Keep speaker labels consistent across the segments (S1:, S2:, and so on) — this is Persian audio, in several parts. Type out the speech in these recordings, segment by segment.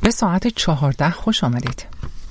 S1: به ساعت 14 خوش آمدید.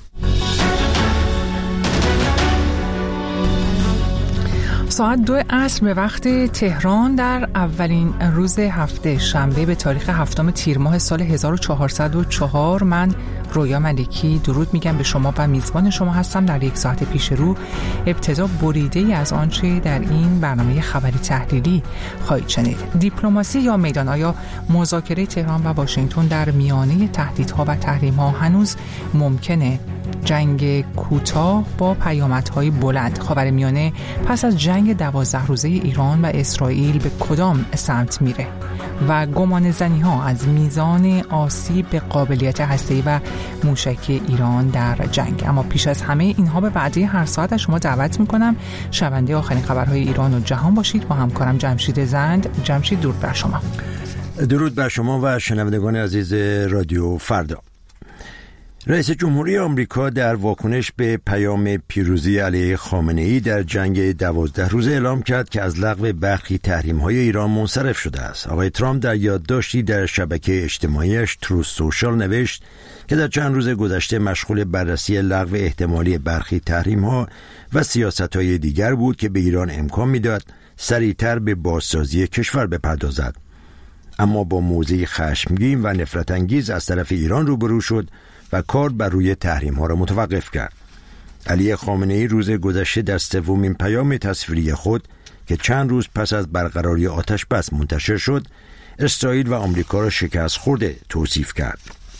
S1: ساعت 2 عصر به وقت تهران در اولین روز هفته شنبه به تاریخ 7 تیر ماه سال 1404 من رویا ملکی درود میگم به شما و میزبان شما هستم. در یک ساعت پیش رو ابتدا بریده‌ای از آنچه در این برنامه خبری تحلیلی خواهید شنید. دیپلماسی یا میدان، آیا مذاکره تهران و واشنگتن در میانه تهدیدها و تحریم‌ها هنوز ممکنه؟ جنگ کوتاه با پیامدهای بلند. خاورمیانه پس از جنگ 12 روزه ایران و اسرائیل به کدام سمت میره؟ و گمان زنی‌ها از میزان آسیب به قابلیت هسته‌ای و موشکی ایران در جنگ. اما پیش از همه اینها به وعده هر ساعت از شما دعوت میکنم شنونده آخرین خبرهای ایران و جهان باشید. با همکارم جمشید زند. جمشید، درود بر شما.
S2: درود بر شما و شنوندگان عزیز رادیو فردا. رئیس جمهوری آمریکا در واکنش به پیام پیروزی علیه خامنه‌ای در جنگ 12 روزه اعلام کرد که از لغو برخی تحریم‌های ایران منصرف شده است. آقای ترامپ در یادداشتی در شبکه اجتماعیش تروث سوشال نوشت که در چند روز گذشته مشغول بررسی لغو احتمالی برخی تحریم‌ها و سیاست‌های دیگر بود که به ایران امکان می‌داد سریعتر به بازسازی کشور بپردازد. اما با موضعی خشمگین و نفرت انگیز از طرف ایران روبرو شد و کار بر روی تحریم‌ها را متوقف کرد. علی خامنه‌ای روز گذشته در سومین پیام تصویری خود که چند روز پس از برقراری آتش بس منتشر شد، اسرائیل و آمریکا را شکست خورده توصیف کرد.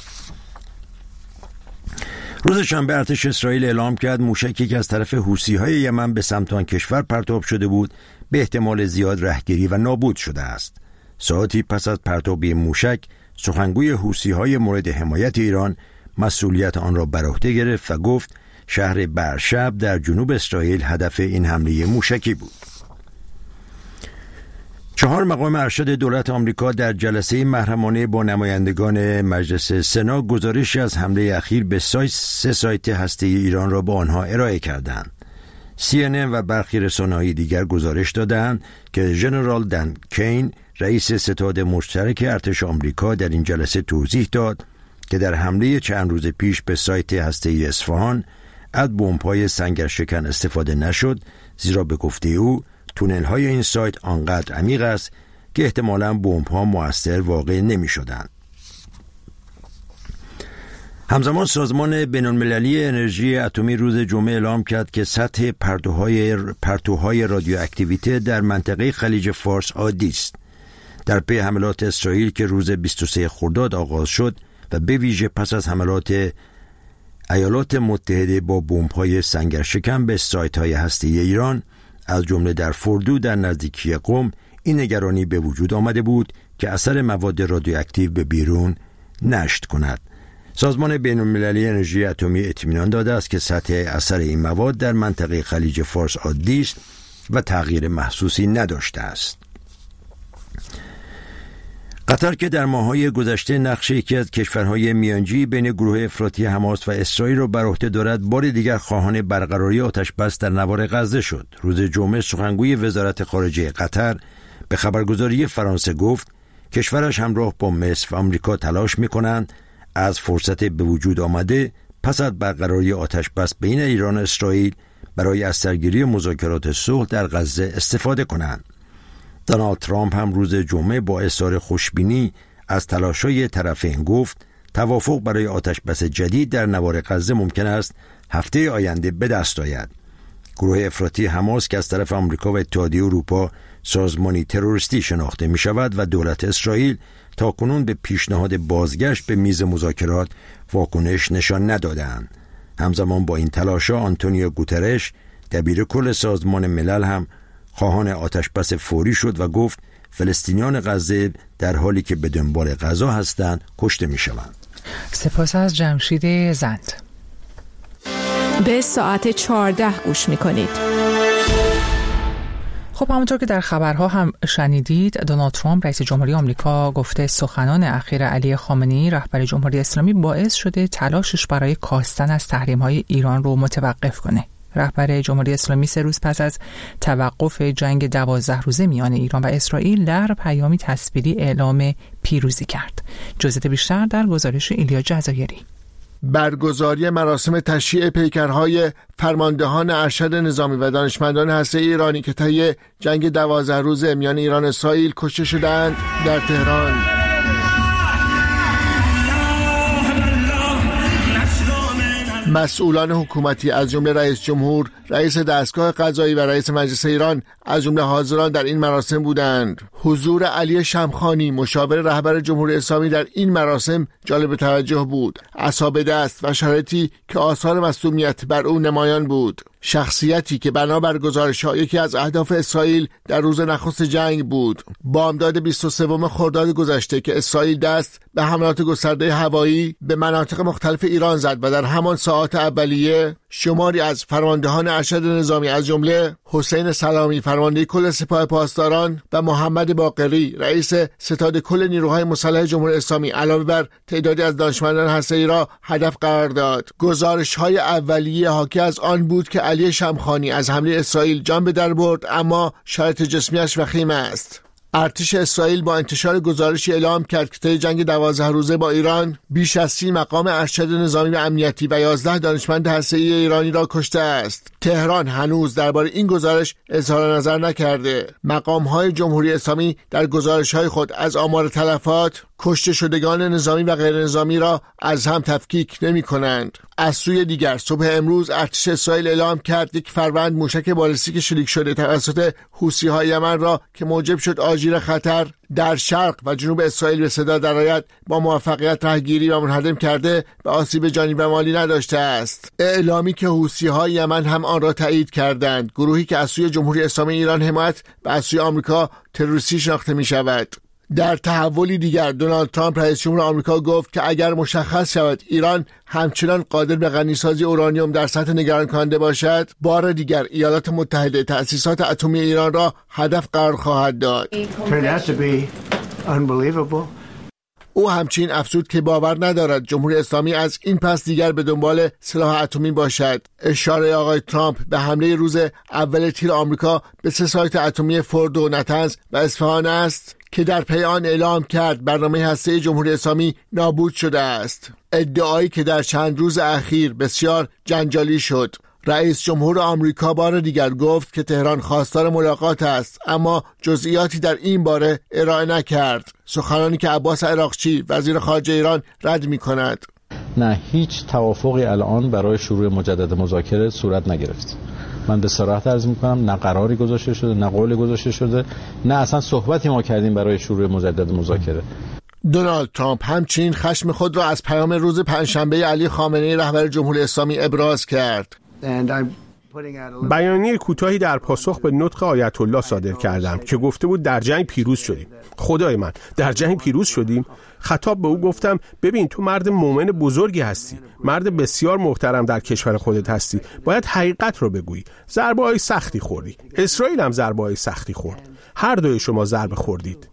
S2: روز شنبه ارتش اسرائیل اعلام کرد موشکی که از طرف حوثی‌های یمن به سمت آن کشور پرتاب شده بود به احتمال زیاد رهگیری و نابود شده است. ساعتی پس از پرتابی موشک، سخنگوی حوثی‌های مورد حمایت ایران مسئولیت آن را بر عهده گرفت و گفت شهر برشب در جنوب اسرائیل هدف این حمله موشکی بود. 4 مقام ارشد دولت آمریکا در جلسه محرمانه با نمایندگان مجلس سنا گزارشی از حمله اخیر به 3 سایت هسته‌ای ایران را با آنها ارائه کردند. CNN و برخی رسانه‌های دیگر گزارش دادند که ژنرال دن کین، رئیس ستاد مشترک ارتش آمریکا، در این جلسه توضیح داد که در حمله چند روز پیش به سایت هسته‌ای اصفهان از بمب‌های سنگرشکن استفاده نشد، زیرا به گفته او تونل‌های این سایت آنقدر عمیق است که احتمالاً بمب‌ها مؤثر واقع نمی‌شدند. همزمان سازمان بین‌المللی انرژی اتمی روز جمعه اعلام کرد که سطح پرتوهای رادیواکتیویته در منطقه خلیج فارس عادی است. در پی حملات اسرائیل که روز 23 خرداد آغاز شد و به ویژه پس از حملات ایالات متحده با بمب‌های سنگرشکن به سایت‌های هسته‌ای ایران، از جمله در فردو در نزدیکی قم، این نگرانی به وجود آمده بود که اثر مواد رادیواکتیو به بیرون نشت کند. سازمان بین‌المللی انرژی اتمی اطمینان داده است که سطح اثر این مواد در منطقه خلیج فارس عادی است و تغییر محسوسی نداشته است. قطر که در ماه‌های گذشته نقش یکی از کشورهای میانجی بین گروه افراطی حماس و اسرائیل را بر عهده دارد، بار دیگر خواهان برقراری آتش بس در نوار غزه شد. روز جمعه سخنگوی وزارت خارجه قطر به خبرگزاری فرانسه گفت کشورش همراه با مصر و آمریکا تلاش می‌کنند از فرصت به وجود آمده پس از برقراری آتش بس بین ایران و اسرائیل برای از سرگیری مذاکرات صلح در غزه استفاده کنند. دونالد ترامپ هم روز جمعه با اظهار خوشبینی از تلاش‌های طرفین گفت توافق برای آتش بس جدید در نوار غزه ممکن است هفته آینده به دست آید. گروه افراطی حماس که از طرف آمریکا و اتحادیه اروپا سازمانی تروریستی شناخته می شود و دولت اسرائیل تاکنون به پیشنهاد بازگشت به میز مذاکرات واکنش نشان ندادند. همزمان با این تلاش‌ها آنتونیو گوترش دبیر کل سازمان ملل هم خواهان آتش بس فوری شد و گفت فلسطینیان غزه در حالی که به دنبال غذا هستند کشته می شوند.
S1: سپاس از جمشید زند.
S3: به ساعت 14 گوش می کنید.
S1: خب همونطور که در خبرها هم شنیدید، دونالد ترامپ رئیس جمهوری آمریکا گفته سخنان اخیر علی خامنه‌ای رهبر جمهوری اسلامی باعث شده تلاشش برای کاستن از تحریم‌های ایران رو متوقف کنه. رهبر جمهوری اسلامی 3 روز پس از توقف جنگ 12 روزه میان ایران و اسرائیل در پیامی تصویری اعلام پیروزی کرد. جزئیات بیشتر در گزارش ایلیا جزایری.
S4: برگزاری مراسم تشییع پیکرهای فرماندهان ارشد نظامی و دانشمندان هسته‌ای ایرانی که طی جنگ 12 روزه میان ایران و اسرائیل کشته شدند در تهران. مسئولان حکومتی از جمله رئیس جمهور، رئیس دستگاه قضایی و رئیس مجلس ایران از جمله حاضران در این مراسم بودند. حضور علی شمخانی مشاور رهبر جمهوری اسلامی در این مراسم جالب توجه بود. عصا دست و شرایطی که آثار مصدومیت بر او نمایان بود. شخصیتی که بنابر گزارش‌ها یکی از اهداف اسرائیل در روز نخست جنگ بود. بامداد 23 خرداد گذشته که اسرائیل دست به حملات گسترده هوایی به مناطق مختلف ایران زد و در همان ساعات اولیه شماری از فرماندهان ارشد نظامی از جمله حسین سلامی فرمانده کل سپاه پاسداران و محمد باقری رئیس ستاد کل نیروهای مسلح جمهوری اسلامی علاوه بر تعدادی از دانشمندان هسته‌ای را هدف قرار داد. گزارش‌های اولیه حاکی از آن بود که علی شمخانی از حمله اسرائیل جان به در برد، اما شرایط جسمیش وخیم است. ارتش اسرائیل با انتشار گزارشی اعلام کرد که طی جنگ 12 روزه با ایران بیش از 30 مقام ارشد نظامی و امنیتی و 11 دانشمند هسته‌ای ایرانی را کشته است. تهران هنوز درباره این گزارش اظهار نظر نکرده. مقام‌های جمهوری اسلامی در گزارش‌های خود از آمار تلفات، کشته شدگان نظامی و غیر نظامی را از هم تفکیک نمی‌کنند. از سوی دیگر صبح امروز ارتش اسرائیل اعلام کرد یک فروند موشک بالستیک شلیک شده توسط حوثی‌های یمن را که موجب شد آژیر خطر در شرق و جنوب اسرائیل به صدا درآید با موفقیت رهگیری و منهدم کرده و آسیب جانی و مالی نداشته است. اعلامی که حوثی‌های یمن هم آن را تایید کردند. گروهی که از سوی جمهوری اسلامی ایران حمایت و از سوی آمریکا تروریستی شناخته می‌شود. در تحولی دیگر دونالد ترامپ رئیس جمهور آمریکا گفت که اگر مشخص شود ایران همچنان قادر به غنیسازی اورانیوم در سطح نگران کننده باشد، بار دیگر ایالات متحده تأسیسات اتمی ایران را هدف قرار خواهد داد. او همچنین افزود که باور ندارد جمهوری اسلامی از این پس دیگر به دنبال سلاح اتمی باشد. اشاره آقای ترامپ به حمله روز اول تیر آمریکا به 3 سایت اتمی فوردو، نتنز و اصفهان است که در پی آن اعلام کرد برنامه هسته‌ای جمهوری اسلامی نابود شده است. ادعایی که در چند روز اخیر بسیار جنجالی شد. رئیس جمهور آمریکا بار دیگر گفت که تهران خواستار ملاقات است، اما جزئیاتی در این باره ارائه نکرد. سخنانی که عباس عراقچی وزیر خارجه ایران رد می‌کند.
S5: نه، هیچ توافقی الان برای شروع مجدد مذاکره صورت نگرفت. من به صراحت عرض می‌کنم نه قراری گذاشته شده، نه قولی گذاشته شده، نه اصلا صحبتی ما کردیم برای شروع مجدد مذاکره.
S4: دونالد ترامپ همچنین خشم خود را از پیام روز پنجشنبه علی خامنه‌ای رهبر جمهوری اسلامی ابراز کرد.
S6: بیانیه کوتاهی در پاسخ به نطق آیت الله صادر کردم که گفته بود در جنگ پیروز شدیم. خدای من، در جنگ پیروز شدیم؟ خطاب به او گفتم ببین تو مرد مومن بزرگی هستی، مرد بسیار محترم در کشور خودت هستی، باید حقیقت رو بگویی. ضربه‌های سختی خوردی، اسرائیل هم ضربه‌های سختی خورد، هر دوی شما ضربه خوردید.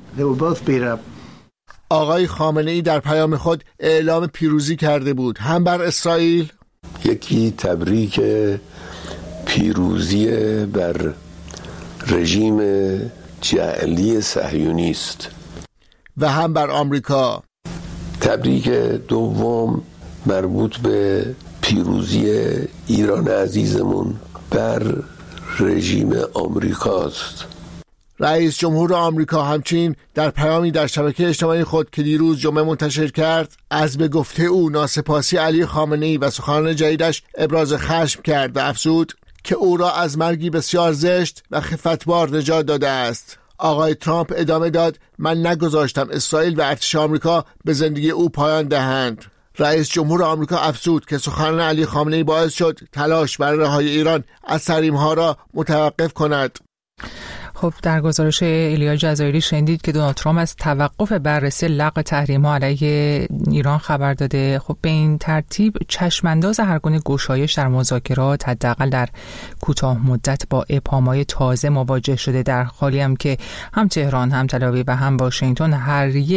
S4: آقای خامنه‌ای در پیام خود اعلام پیروزی کرده بود، هم بر اسرائیل،
S7: یکی تبریک پیروزی بر رژیم جعلی صهیونیست،
S4: و هم بر آمریکا.
S7: تبریک دوم مربوط به پیروزی ایران عزیزمون بر رژیم آمریکاست.
S4: رئیس جمهور آمریکا همچنین در پیامی در شبکه اجتماعی خود که دیروز جمعه منتشر کرد از به گفته او ناسپاسی علی خامنه‌ای و سخنان جدیدش ابراز خشم کرد و افزود که او را از مرگی بسیار زشت و خفتبار نجات داده است. آقای ترامپ ادامه داد من نگذاشتم اسرائیل و ارتش آمریکا به زندگی او پایان دهند. رئیس جمهور آمریکا افزود که سخنان علی خامنه‌ای باعث شد تلاش برای رهایی ایران از تحریم‌ها را متوقف کند.
S1: خب در گزارش ایلیا جزایری شنیدید که دونالد ترامپ از توقف بررسی لغو تحریم‌ها علیه ایران خبر داده. خب به این ترتیب چشمانداز هر گونه گشایش در مذاکرات حداقل در کوتاه مدت با ابهام‌های تازه مواجه شده، در حالی هم که هم تهران هم تل آویو و هم واشنگتن هر یک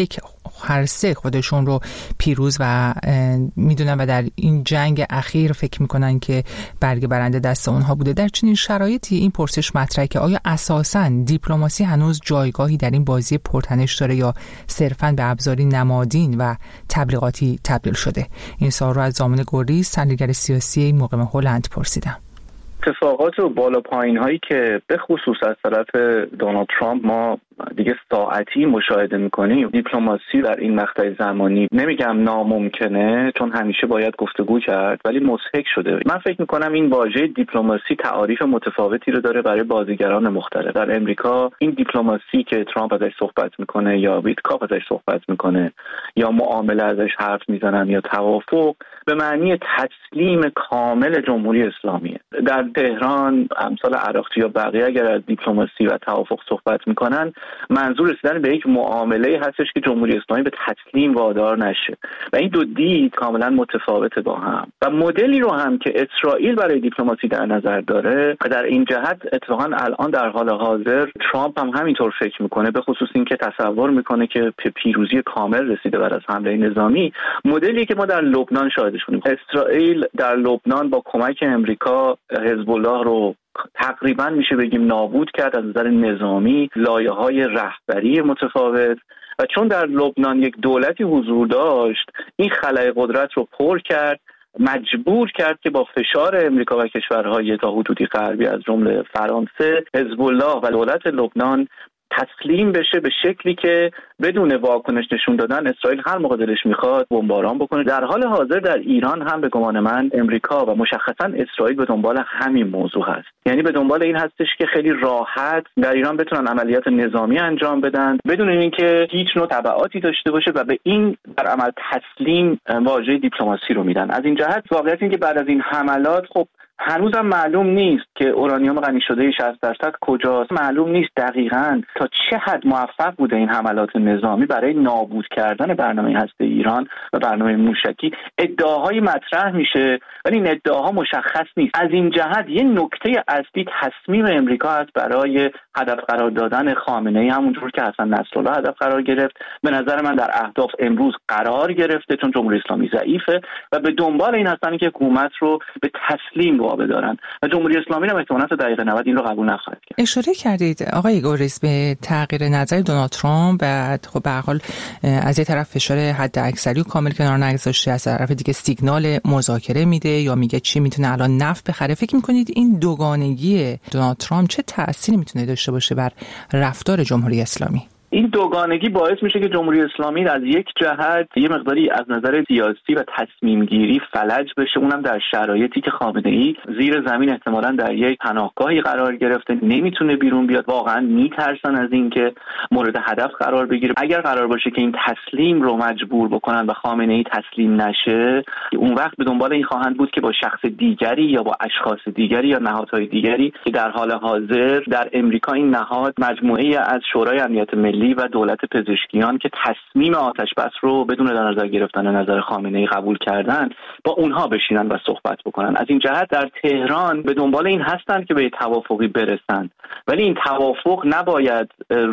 S1: هر سه خودشون رو پیروز و میدونن و در این جنگ اخیر فکر میکنن که برگ برنده دست اونها بوده. در چنین شرایطی این پرسش مطرحه که آیا اساساً دیپلماسی هنوز جایگاهی در این بازی پرتنش داره یا صرفاً به ابزاری نمادین و تبلیغاتی تبدیل شده؟ این سوال رو از زامن گوریز، تحلیلگر سیاسی مقیم هلند پرسیدم.
S8: اتفاقات و بالا پایین هایی که به خصوص از طرف دونالد ترامپ ما دیگه ساعتی مشاهده میکنیم، دیپلماسی در این مقطع زمانی نمیگم ناممکنه چون همیشه باید گفتگو کرد، ولی مضحک شده. من فکر میکنم این واژه دیپلماسی تعاریف متفاوتی رو داره برای بازیگران مختلف. در امریکا این دیپلماسی که ترامپ ازش صحبت میکنه یا ویتکاف ازش صحبت میکنه یا معامله ازش حرف میزنن یا توافق، به معنی تسلیم کامل جمهوری اسلامیه. در تهران امثال عراقچی یا بقیه اگر از دیپلماسی و توافق صحبت میکنن، منظور رسیدن به یک معامله هستش که جمهوری اسلامی به تسلیم وادار نشه و این دو دید کاملا متفاوته با هم. و مدلی رو هم که اسرائیل برای دیپلماسی در نظر داره در این جهت اتفاقا الان در حال حاضر ترامپ هم همینطور فکر میکنه، به خصوص این که تصور میکنه که پیروزی کامل رسیده بعد از حمله نظامی. مدلی که ما در لبنان شاهدش بودیم، اسرائیل در لبنان با کمک امریکا حزب الله رو تقریبا میشه بگیم نابود کرد از نظر نظامی، لایه‌های رهبری متفاوت، و چون در لبنان یک دولتی حضور داشت این خلأ قدرت رو پر کرد، مجبور کرد که با فشار امریکا و کشورهای تا حدودی غربی از جمله فرانسه، حزب الله و دولت لبنان تسلیم بشه به شکلی که بدون واکنش نشون دادن اسرائیل هر موقع دلش میخواد بمباران بکنه. در حال حاضر در ایران هم به گمان من امریکا و مشخصا اسرائیل به دنبال همین موضوع هست، یعنی به دنبال این هستش که خیلی راحت در ایران بتونن عملیات نظامی انجام بدن بدون اینکه هیچ نوع تبعاتی داشته باشه و به این در عمل تسلیم واژه دیپلماسی رو میدن. از این جهت واقعیت این که بعد از این حملات خب هنوزم معلوم نیست که اورانیوم غنی شده 60% کجاست، معلوم نیست دقیقاً تا چه حد موفق بوده این حملات نظامی برای نابود کردن برنامه هسته ایران و برنامه موشکی. ادعاهای مطرح میشه ولی این ادعاها مشخص نیست. از این جهت یه نکته اصلی تصمیم امریکا است برای هدف قرار دادن خامنه‌ای، همونجور که حسن نصرالله هدف قرار گرفت. به نظر من در اهداف امروز قرار گرفته چون جمهوری اسلامی ضعیفه و به دنبال این هستن که حکومت رو به تسلیم بدارن و جمهوری اسلامی هم احتمالاً تا دقیقه 90 این رو قبول نخواهد کرد.
S1: اشاره کردید آقای گوریز به تغییر نظر دونالد ترامپ و خب به هر حال از یه طرف فشار حد اکثری و کامل کنار نگذاشته، از طرف دیگه سیگنال مذاکره میده یا میگه چی میتونه الان نفت بخره. فکر میکنید این دوگانگی دونالد ترامپ چه تأثیری میتونه داشته باشه بر رفتار جمهوری اسلامی؟
S8: این دوگانگی باعث میشه که جمهوری اسلامی از یک جهت یه مقداری از نظر سیاسی و تصمیم گیری فلج بشه، اونم در شرایطی که خامنه‌ای زیر زمین احتمالاً در یک پناهگاهی قرار گرفته، نمیتونه بیرون بیاد. واقعا میترسن از این که مورد هدف قرار بگیره. اگر قرار باشه که این تسلیم رو مجبور بکنن و خامنه‌ای تسلیم نشه، اون وقت به دنبال این خواهند بود که با شخص دیگری یا با اشخاص دیگری یا نهادهای دیگری که در حال حاضر در امریکا این نهاد مجموعه از شورای امنیت ملی و دولت پزشکیان که تصمیم آتش بس رو بدون در نظر گرفتن نظر خامنه‌ای قبول کردن، با اونها بشینن و صحبت بکنن. از این جهت در تهران به دنبال این هستن که به توافقی برسن، ولی این توافق نباید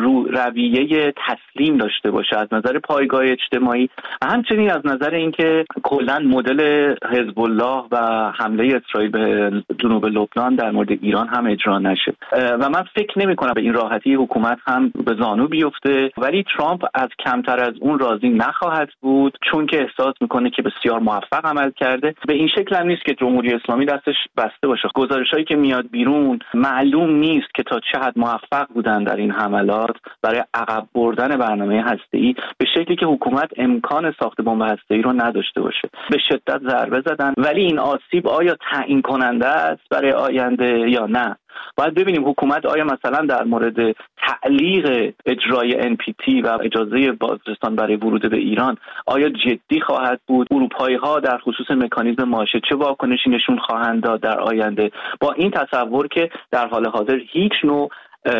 S8: رویه تسلیم داشته باشه از نظر پایگاه اجتماعی و همچنین از نظر اینکه کلا مدل حزب الله و حمله اسرائیل به جنوب لبنان در مورد ایران هم اجرا نشه. و من فکر نمی‌کنم به این راحتی حکومت هم به زانو بیفته، ولی ترامپ از کمتر از اون راضی نخواهد بود چون که احساس میکنه که بسیار موفق عمل کرده. به این شکل هم نیست که جمهوری اسلامی دستش بسته باشه. گزارشایی که میاد بیرون معلوم نیست که تا چه حد موفق بودن در این حملات برای عقب بردن برنامه هسته‌ای به شکلی که حکومت امکان ساخت بمب هسته‌ای رو نداشته باشه. به شدت ضربه زدن، ولی این آسیب آیا تعیین کننده است برای آینده یا نه؟ باید ببینیم حکومت آیا مثلا در مورد تعلیق اجرای NPT و اجازه بازرسان برای ورود به ایران آیا جدی خواهد بود؟ اروپایی ها در خصوص مکانیزم ماشه چه واکنشی نشون خواهند داد در آینده با این تصور که در حال حاضر هیچ نوع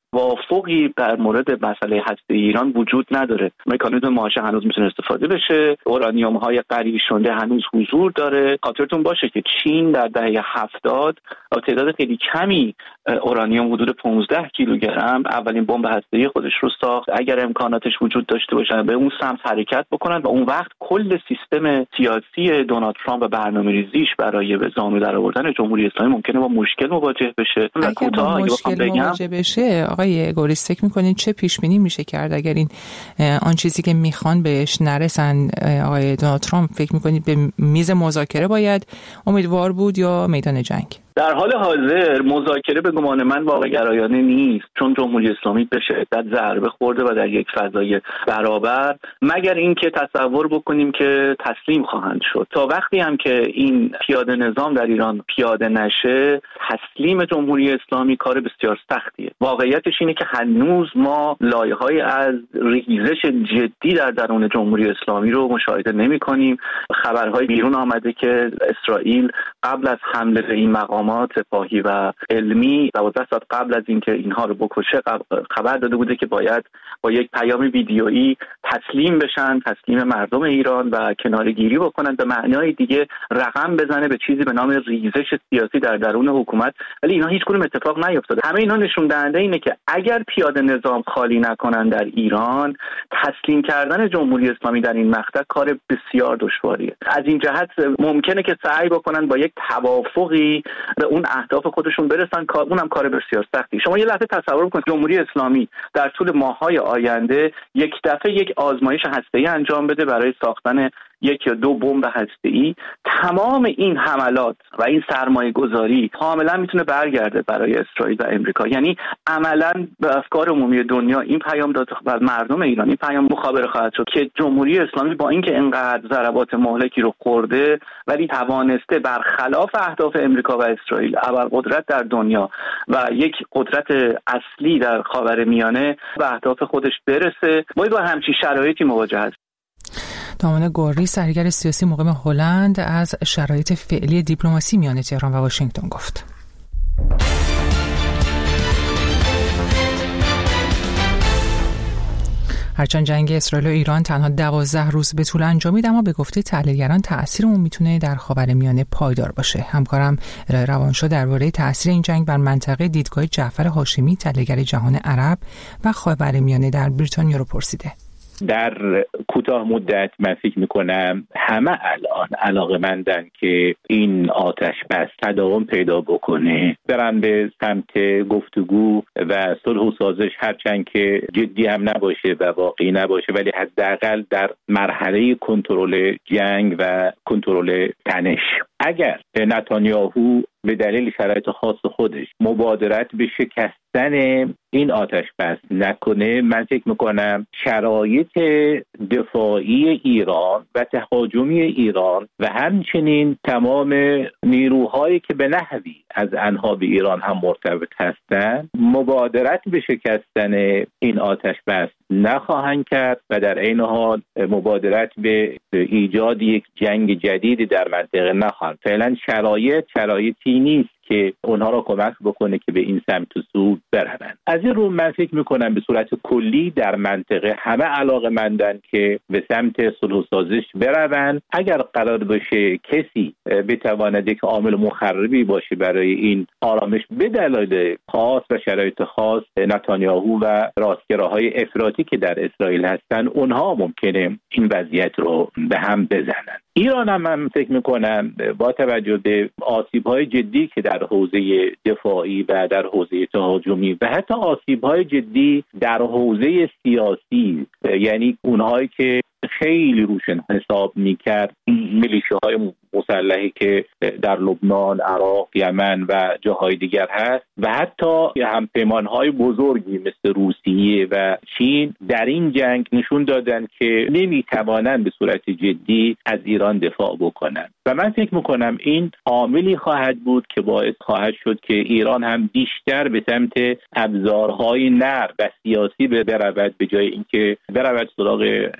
S8: توافقی در مورد مسئله هسته ایران وجود نداره. مکانیزم ماشه هنوز میتونه استفاده بشه، اورانیوم های غریبی شده هنوز حضور داره. خاطرتون باشه که چین در دهه 70 تعداد خیلی کمی اورانیوم حدود 15 کیلوگرم اولین بمب هسته‌ای خودش رو ساخت. اگر امکاناتش وجود داشته باشه به اون سمت حرکت بکنن و اون وقت کل سیستم سیاسی دونالد ترامپ و برنامه‌ریزیش برای به زانو درآوردن جمهوری اسلامی ممکنه با مشکل مواجه بشه.
S1: اگه با مشکل مواجه بشه آقای گوریس، فکر می‌کنید چه پیش‌بینی میشه کرد اگر این آن چیزی که میخوان بهش نرسن؟ آقای دونالد ترامپ فکر می‌کنید به میز مذاکره باید امیدوار بود یا میدان جنگ؟
S8: در حال حاضر مذاکره به گمان من واقع گرایانه نیست، چون جمهوری اسلامی به شدت ضربه خورده و در یک فضای برابر، مگر اینکه تصور بکنیم که تسلیم خواهند شد. تا وقتی هم که این پیاده نظام در ایران پیاده نشه، تسلیم جمهوری اسلامی کار بسیار سختیه. واقعیتش اینه که هنوز ما لایه‌های از ریزش جدی در درون جمهوری اسلامی رو مشاهده نمی‌کنیم. خبرهای بیرون آمده که اسرائیل قبل از حمله به این مقام سپاهی و علمی 12 ساعت قبل از اینکه اینها رو بکشه خبر داده بوده که باید با یک پیام ویدیویی تسلیم بشن، تسلیم مردم ایران و کناره‌گیری بکنن، به معنای دیگه رقم بزنه به چیزی به نام ریزش سیاسی در درون حکومت. ولی اینا هیچ کدوم اتفاق نیفتاده. همه اینا نشون دهنده اینه که اگر پیاده نظام خالی نکنن در ایران، تسلیم کردن جمهوری اسلامی در این مقطع کار بسیار دشواریه. از این جهت ممکنه که سعی بکنن با یک توافقی به اون اهداف خودشون برسن، اونم کار بسیار سختی. شما یه لحظه تصور کنید جمهوری اسلامی در طول ماه‌های آینده یک دفعه یک آزمایش هسته‌ای انجام بده برای ساختن یک یا دو بمب هسته‌ای. تمام این حملات و این سرمایه‌گذاری کاملا میتونه برگرده برای اسرائیل و امریکا. یعنی عملاً به افکار عمومی دنیا این پیام داد و مردم ایران این پیام مخابره خواهد شد که جمهوری اسلامی با اینکه انقدر ضربات مهلکی رو خورده ولی توانسته برخلاف اهداف امریکا و اسرائیل ابرقدرت در دنیا و یک قدرت اصلی در خاورمیانه به اهداف خودش برسه. ما با همچین شرایطی مواجه هستیم.
S1: دامن گوری، سرگر سیاسی مقیم هلند، از شرایط فعلی دیپلماسی میان تهران و واشنگتن گفت. هرچند جنگ اسرائیل و ایران تنها 12 روز به طول انجامید، اما به گفته تحلیلگران تأثیر اون میتونه در خاورمیانه پایدار باشه. همکارم الهه روانشاه درباره تأثیر این جنگ بر منطقه دیدگاه جعفر هاشمی، تحلیلگر جهان عرب و خاورمیانه در بریتانیا رو پرسیده.
S9: در کوتاه مدت من فکر میکنم همه الان علاقه‌مندن که این آتش بس تداوم پیدا بکنه، برن به سمت گفتگو و صلح و سازش، هرچند که جدی هم نباشه و واقعی نباشه، ولی حداقل در مرحله کنترل جنگ و کنترل تنش. اگر نتانیاهو به دلیل شرایط خاص خودش مبادرت به شکستن این آتش بس نکنه، من فکر میکنم شرایط دفاعی ایران و تهاجمی ایران و همچنین تمام نیروهایی که به نحوی از آنها به ایران هم مرتبط هستند مبادرت به شکستن این آتش بس نخواهند کرد و در عین حال مبادرت به ایجاد یک جنگ جدیدی در منطقه نخواهند. فعلا شرایطی نیست که اونها را کمک بکنه که به این سمت و سو بروند. از این رو من فکر میکنم به صورت کلی در منطقه همه علاقه‌مندن که به سمت صلح و سازش بروند. اگر قرار باشه کسی بتواند یک عامل مخربی باشه برای این آرامش به دلایل خاص و شرایط خاص، نتانیاهو و راستگراهای افراطی که در اسرائیل هستن، اونها ممکنه این وضعیت رو به هم بزنن. ایران هم من فکر میکنم با توجه به آسیب‌های جدی که در حوزه دفاعی و در حوزه تهاجمی و حتی آسیب‌های جدی در حوزه سیاسی، یعنی اونهایی که خیلی روشن حساب میکرد میلیشیاهای مسلحی که در لبنان، عراق، یمن و جاهای دیگر هست و حتی همپیمانهای بزرگی مثل روسیه و چین در این جنگ نشون دادن که نمیتوانند به صورت جدی از ایران دفاع بکنند و من فکر میکنم این عاملی خواهد بود که باعث خواهد شد که ایران هم بیشتر به سمت ابزارهای نرم و سیاسی برود به جای اینکه برود سراغ اسلحه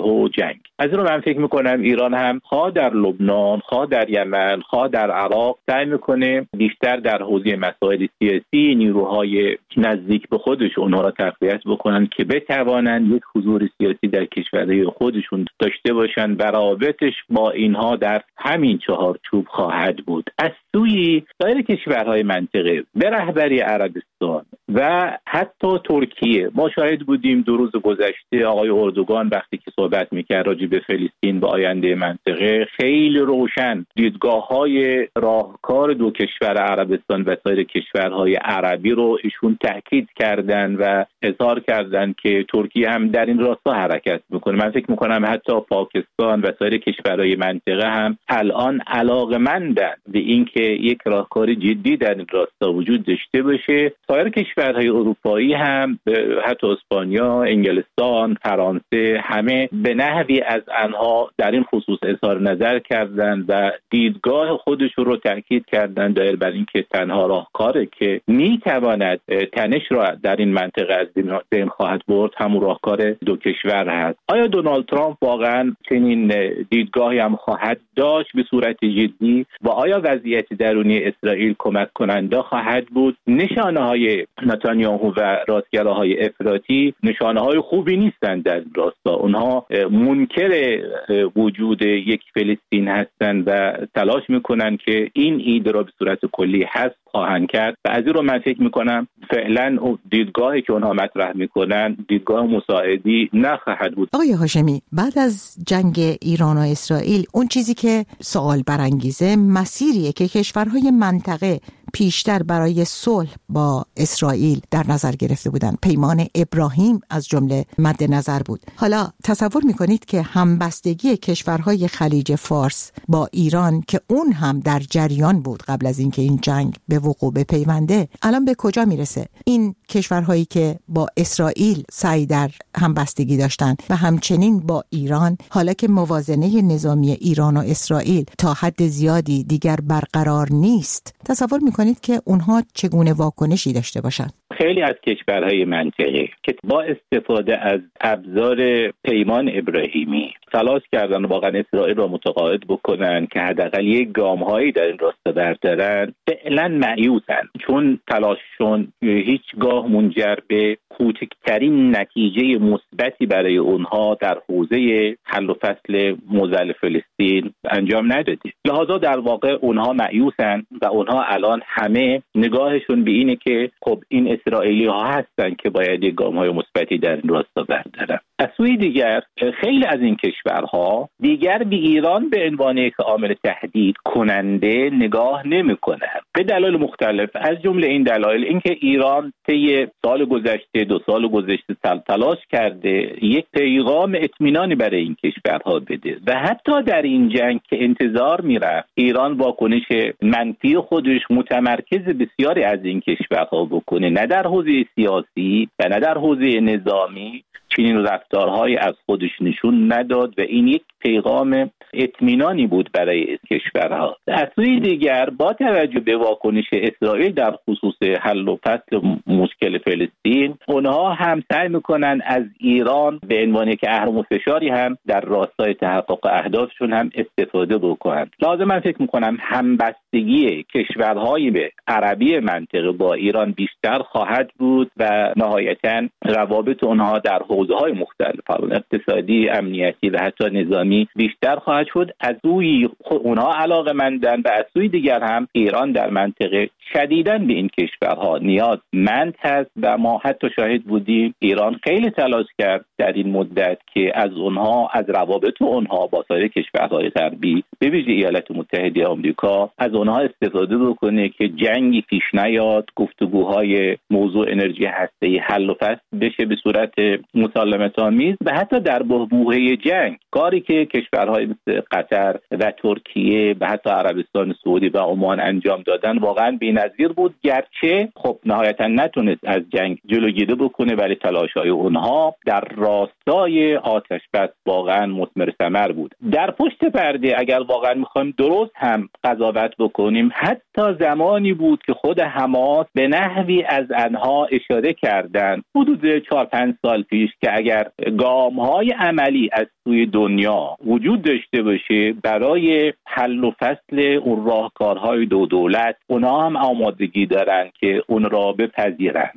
S9: و جنگ. از این رو من فکر میکنم ایران هم خواه در لبنان، خواه در یمن، خواه در عراق سعی میکنه بیشتر در حوزه مسائل سیاسی نیروهای نزدیک به خودش اونها را تقویت بکنن که بتوانند یک حضور سیاسی در کشورهای خودشون داشته باشن و روابطش با اینها در همین چهارچوب خواهد بود. از سوی سایر کشورهای منطقه به رهبری عربستان و حتی ترکیه ما شاهد بودیم 2 روز گذشته آقای اردوغان وقتی که صحبت میکرد راجع به فلسطین و آینده منطقه خیلی روشن دیدگاه‌های راهکار دو کشور عربستان و سایر کشورهای عربی رو ایشون تاکید کردن و اظهار کردن که ترکیه هم در این راستا حرکت میکنه. من فکر میکنم حتی پاکستان و سایر کشورهای منطقه هم الان علاقه‌مندن به اینکه یک راهکار جدی در این راستا وجود داشته باشه. سایر کشورهای اروپایی هم حتی اسپانیا، انگلستان، فرانسه همه به نحوی از آنها در این خصوص اظهار نظر کردند و دیدگاه خودشون رو تاکید کردند دایر بر اینکه تنها راهکاری که میتواند تنش را در این منطقه از بین خواهد برد همون راهکار دو کشور هست. آیا دونالد ترامپ واقعا چنین دیدگاهی هم خواهد داشت به صورت جدی و آیا وضعیت درونی اسرائیل کمک کننده خواهد بود؟ نشانه‌های نتانیاهو و راستگراهای افراطی نشانه‌های خوبی نیستند در راستا. اونها منکر وجود یک فلسطین هستند و تلاش میکنن که این ایده را به صورت کلی حذف خواهند کرد و از این رو من فکر میکنم فعلا دیدگاهی که اونها مطرح میکنن دیدگاه مساعدی نخواهد بود.
S10: آقای هاشمی، بعد از جنگ ایران و اسرائیل اون چیزی که سوال برانگیزه مسیریه که کشورهای منطقه پیشتر برای صلح با اسرائیل در نظر گرفته بودند. پیمان ابراهیم از جمله مد نظر بود. حالا تصور میکنید که همبستگی کشورهای خلیج فارس با ایران که اون هم در جریان بود قبل از اینکه این جنگ به وقوع بپیونده الان به کجا میرسه؟ این کشورهایی که با اسرائیل سعی در همبستگی داشتن و همچنین با ایران حالا که موازنه نظامی ایران و اسرائیل تا حد زیادی دیگر برقرار نیست، تصور میکنید که اونها چگونه واکنشی داشته باشند؟
S9: خیلی از کشورهای منطقه که با استفاده از ابزار پیمان ابراهیمی تلاش کردن واقعا اسرائیل را متقاعد بکنن که حداقل یک گام‌هایی در این راستا بردارن، فعلا مایوسن چون تلاششون هیچگاه منجر به کوچکترین نتیجه مثبتی برای اونها در حوزه حل و فصل موضوع فلسطین انجام نداده. لذا در واقع اونها مایوسن و اونها الان همه نگاهشون به اینه که خب این اسرائیلی ها هستن که باید یک گام‌های مثبتی در این راستا بردارن. از سوی دیگر خیلی از این کشورها دیگر به ایران به عنوان یک عامل تهدید کننده نگاه نمی‌کنند به دلایل مختلف، از جمله این دلایل اینکه ایران طی سال گذشته 2 سال گذشته تلاش کرده یک پیغام اطمینانی برای این کشورها بده و حتی در این جنگ که انتظار میرفت ایران واکنش منفی خودش متمرکز بسیاری از این کشورها بکنه، نه در حوزه سیاسی و نه در حوزه نظامی چنین رفتارهای از خودش نشون نداد و این یک پیغام اطمینانی بود برای کشورها. از سوی دیگر با توجه به واکنش اسرائیل در خصوص حل و فصل مشکل فلسطین، اونها هم سعی میکنن از ایران به عنوان یک اهرم فشاری هم در راستای تحقق اهدافشون هم استفاده بکنن. لازم من فکر میکنم همبستگی کشورهای به عربی منطقه با ایران بیشتر خواهد بود و نهایتاً روابط اونها در حوزه‌های مختلف اقتصادی، امنیتی و حتی نظامی بیشتر خواهد شد. از سوی اونها علاقه‌مندن و از سوی دیگر هم ایران در منطقه شدیداً به این کشورها نیازمند هست و ما حتی شاهد بودیم ایران خیلی تلاش کرد در این مدت که از اونها، از روابط اونها با سایر کشورهای غربی به ویژه ایالات متحده آمریکا از اونها استفاده بکنه که جنگی پیش نیاد، گفتگوهای موضوع انرژی هسته‌ای حل و فصل بشه به صورت مسالمت‌آمیز و حتی در بحبوحه جنگ، کاری که کشورهای مثل قطر و ترکیه و حتی عربستان سعودی و عمان انجام دادن واقعا بی‌نظیر بود، گرچه خب نهایتا نتونست از جنگ جلوگیری بکنه ولی تلاش‌های اونها در راستای آتش بس واقعا مثمر ثمر بود. در پشت پرده اگر واقعا می‌خوایم درست هم قضاوت بکنیم، حتی زمانی بود که خود حماس به نحوی از آنها اشاره کردند حدود 4-5 سال پیش که اگر گام‌های عملی از سوی دنیا وجود داشته باشه برای حل و فصل اون راهکارهای دو دولت، اونا هم آمادگی دارن که اون را بپذیرن.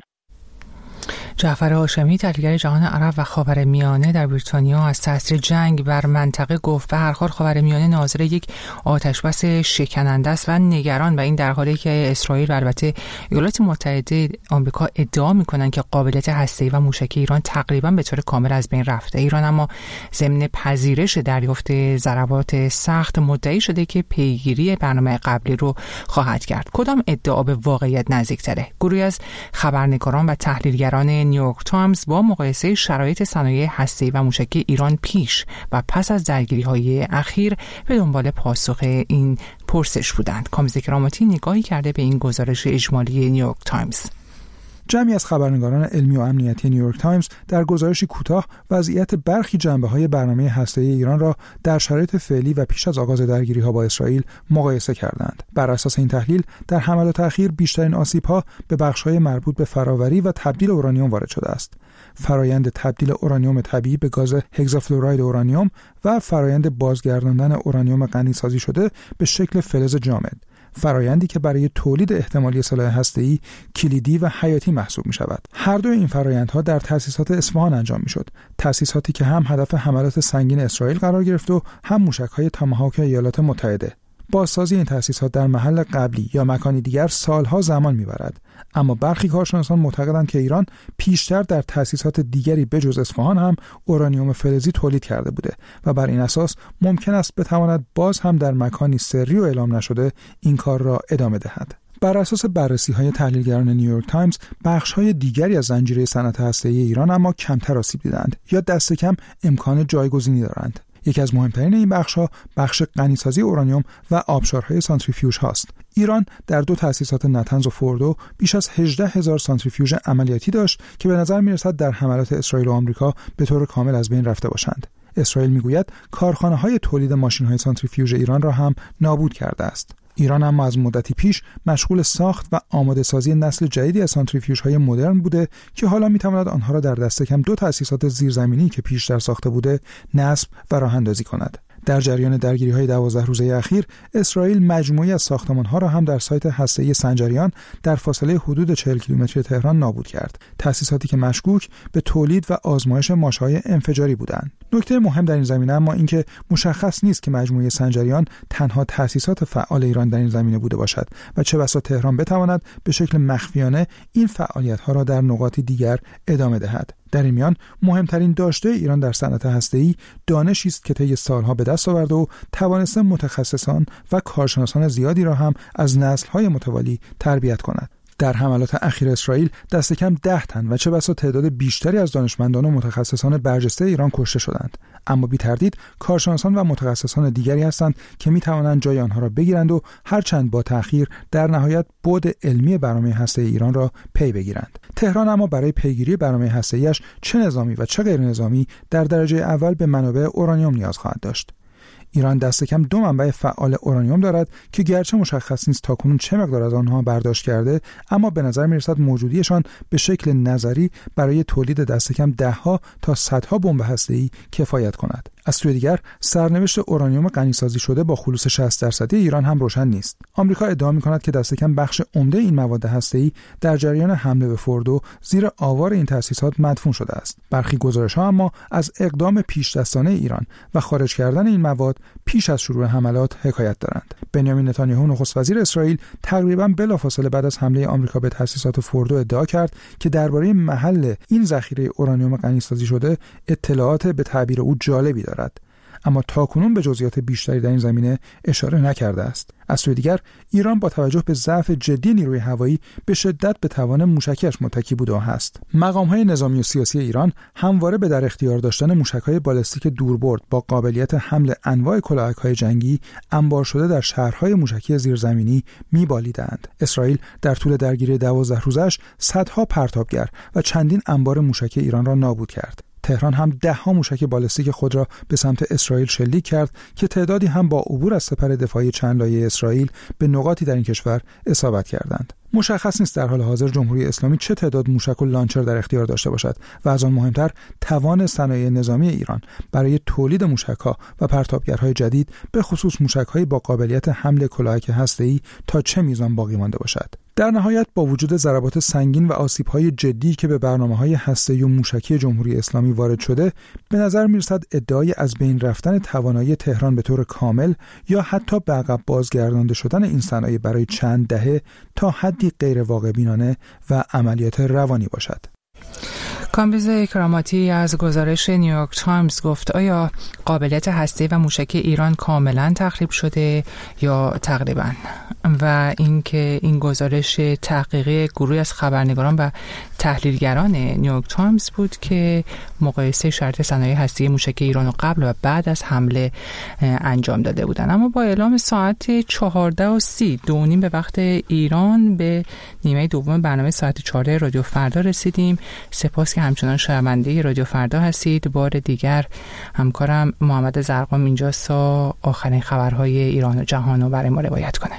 S1: جعفر هاشمی، تحلیلگر جهان عرب و خاورمیانه در بریتانیا، از تاثیر جنگ بر منطقه گفت به هر حال خاورمیانه ناظر یک آتشبس شکننده است و نگران، و این در حالی که اسرائیل و البته ایالات متحده آمریکا ادعا می‌کنند که قابلیت هسته‌ای و موشکی ایران تقریبا به طور کامل از بین رفته. ایران اما ضمن پذیرش دریافت ضربات سخت مدعی شده که پیگیری برنامه قبلی رو خواهد کرد. کدام ادعا به واقعیت نزدیک‌تره؟ گروهی از خبرنگاران و تحلیلگران نیویورک تایمز با مقایسه شرایط صنایع هسته‌ای و موشکی ایران پیش و پس از درگیری‌های اخیر به دنبال پاسخ این پرسش بودند. کامزی کراماتی نگاهی کرده به این گزارش اجمالی نیویورک تایمز.
S11: جمعی از خبرنگاران علمی و امنیتی نیویورک تایمز در گزارشی کوتاه وضعیت برخی جنبه‌های برنامه هسته‌ای ایران را در شرایط فعلی و پیش از آغاز درگیری‌ها با اسرائیل مقایسه کردند. بر اساس این تحلیل در حملات اخیر بیشترین آسیب‌ها به بخش‌های مربوط به فراوری و تبدیل اورانیوم وارد شده است. فرایند تبدیل اورانیوم طبیعی به گاز هگزافلوراید اورانیوم و فرایند بازگرداندن اورانیوم غنی‌سازی شده به شکل فلز جامد، فرایندی که برای تولید احتمالی سلاح هسته‌ای کلیدی و حیاتی محسوب می‌شود. هر دو این فرایندها در تأسیسات اصفهان انجام می‌شد، تأسیساتی که هم هدف حملات سنگین اسرائیل قرار گرفت و هم موشک‌های تاماهاک ایالات متحده. بازسازی این تأسیسات در محل قبلی یا مکانی دیگر سالها زمان می‌برد، اما برخی کارشناسان معتقدند که ایران پیشتر در تأسیسات دیگری بجز اصفهان هم اورانیوم فلزی تولید کرده بوده و بر این اساس ممکن است بتواند باز هم در مکانی سری و اعلام نشده این کار را ادامه دهد. بر اساس بررسی‌های تحلیلگران نیویورک تایمز، بخش‌های دیگری از زنجیره صنعت هسته‌ای ایران اما کمتر آسیب دیدند یا دست کم امکان جایگزینی دارند. یکی از مهمترین این بخش‌ها بخش غنی‌سازی اورانیوم و آبشارهای سانتریفیوژ هاست. ایران در دو تأسیسات نتنز و فوردو بیش از 18,000 سانتریفیوژ عملیاتی داشت که به نظر می‌رسد در حملات اسرائیل و آمریکا به طور کامل از بین رفته باشند. اسرائیل می‌گوید کارخانه‌های تولید ماشین‌های سانتریفیوژ ایران را هم نابود کرده است. ایران اما از مدتی پیش مشغول ساخت و آماده سازی نسل جدیدی از سانتریفیوژهای مدرن بوده که حالا می‌تواند آنها را در دست کم دو تأسیسات زیرزمینی که پیشتر ساخته بوده نصب و راه اندازی کند. در جریان درگیری‌های 12 روزه اخیر، اسرائیل مجموعی از ساختمان‌ها را هم در سایت هسته‌ای سنجریان در فاصله حدود 40 کیلومتری تهران نابود کرد. تأسیساتی که مشکوک به تولید و آزمایش ماشه‌های انفجاری بودند. نکته مهم در این زمینه اما اینکه مشخص نیست که مجموعه سنجریان تنها تأسیسات فعال ایران در این زمینه بوده باشد و چه بسا تهران بتواند به شکل مخفیانه این فعالیت‌ها را در نقاط دیگر ادامه دهد. در این میان مهمترین داشته ایران در صنعت هسته‌ای دانشی است که طی سالها به دست آورده و توانسته متخصصان و کارشناسان زیادی را هم از نسل‌های متوالی تربیت کند. در حملات اخیر اسرائیل دست کم 10 تن و چه بسا تعداد بیشتری از دانشمندان و متخصصان برجسته ایران کشته شدند، اما بی تردید کارشناسان و متخصصان دیگری هستند که می توانند جای آنها را بگیرند و هرچند با تأخیر در نهایت بعد علمی برنامه هسته‌ای ایران را پی بگیرند. تهران اما برای پیگیری برنامه هسته‌ایش چه نظامی و چه غیر نظامی در درجه اول به منابع اورانیوم نیاز خواهد داشت. ایران دست کم 2 منبع فعال اورانیوم دارد که گرچه مشخص نیست تاکنون چه مقدار از آنها برداشت کرده، اما به نظر می‌رسد موجودیشان به شکل نظری برای تولید دست کم 10 ها تا 100 ها بمب هسته‌ای کفایت کند. از سوی دیگر سرنوشت اورانیوم غنی‌سازی شده با خلوص 60% ایران هم روشن نیست. آمریکا ادعا می‌کند که دست کم بخش عمده این مواد هسته‌ای در جریان حمله به فوردو زیر آوار این تأسیسات مدفون شده است. برخی گزارش‌ها اما از اقدام پیش‌دستانه ایران و خارج کردن این مواد پیش از شروع حملات حکایت دارند. بنیامین نتانیاهو نخست وزیر اسرائیل تقریباً بلافاصله بعد از حمله آمریکا به تأسیسات فوردو ادعا کرد که درباره محل این ذخیره اورانیوم غنی‌سازی شده اطلاعات به تعبیر او جالبی دارد، اما تاکنون به جزئیات بیشتری در این زمینه اشاره نکرده است. از سوی دیگر ایران با توجه به ضعف جدی نیروی هوایی به شدت به توان موشکیش متکی بوده و هست. مقام‌های نظامی و سیاسی ایران همواره به در اختیار داشتن موشک‌های بالستیک دوربرد با قابلیت حمل انواع کلاهک‌های جنگی انبار شده در شهرهای موشکی زیرزمینی می‌بالیدند. اسرائیل در طول درگیری 12 روزش صدها پرتابگر و چندین انبار موشکی ایران را نابود کرد. تهران هم 10 ها موشک بالستیک خود را به سمت اسرائیل شلیک کرد که تعدادی هم با عبور از سپر دفاعی چند لایه اسرائیل به نقاطی در این کشور اصابت کردند. مشخص نیست در حال حاضر جمهوری اسلامی چه تعداد موشک و لانچر در اختیار داشته باشد و از آن مهمتر توان صنایع نظامی ایران برای تولید موشک‌ها و پرتابگرهای جدید به خصوص موشک‌های با قابلیت حمل کلاهک هسته‌ای تا چه میزان باقی مانده باشد. در نهایت با وجود ضربات سنگین و آسیب‌های جدی که به برنامه‌های هسته‌ای و موشکی جمهوری اسلامی وارد شده، به نظر می‌رسد ادعای از بین رفتن توانایی تهران به طور کامل یا حتی به عقب بازگردانده شدن این صنایع برای چند دهه تا حدی غیر واقع بینانه و عملیات روانی باشد.
S1: کامبیز کراماتی از گزارش نیویورک تایمز گفت آیا قابلیت هسته‌ای و موشکی ایران کاملا تخریب شده یا تقریبا؟ و اینکه این گزارش تحقیقی گروهی از خبرنگاران و تحلیلگران نیویورک تایمز بود که مقایسه شرایط صنایع هسته‌ای موشکی ایران و قبل و بعد از حمله انجام داده بودند. اما با اعلام ساعت 14:30 2:30 به وقت ایران به نیمه دوم برنامه ساعت 14 رادیو فردا رسیدیم. سپاس که همچنان شنونده رادیو فردا هستید. بار دیگر همکارم محمد زرقام اینجاست تا آخرین خبرهای ایران و جهان رو برای ما روایت کنه.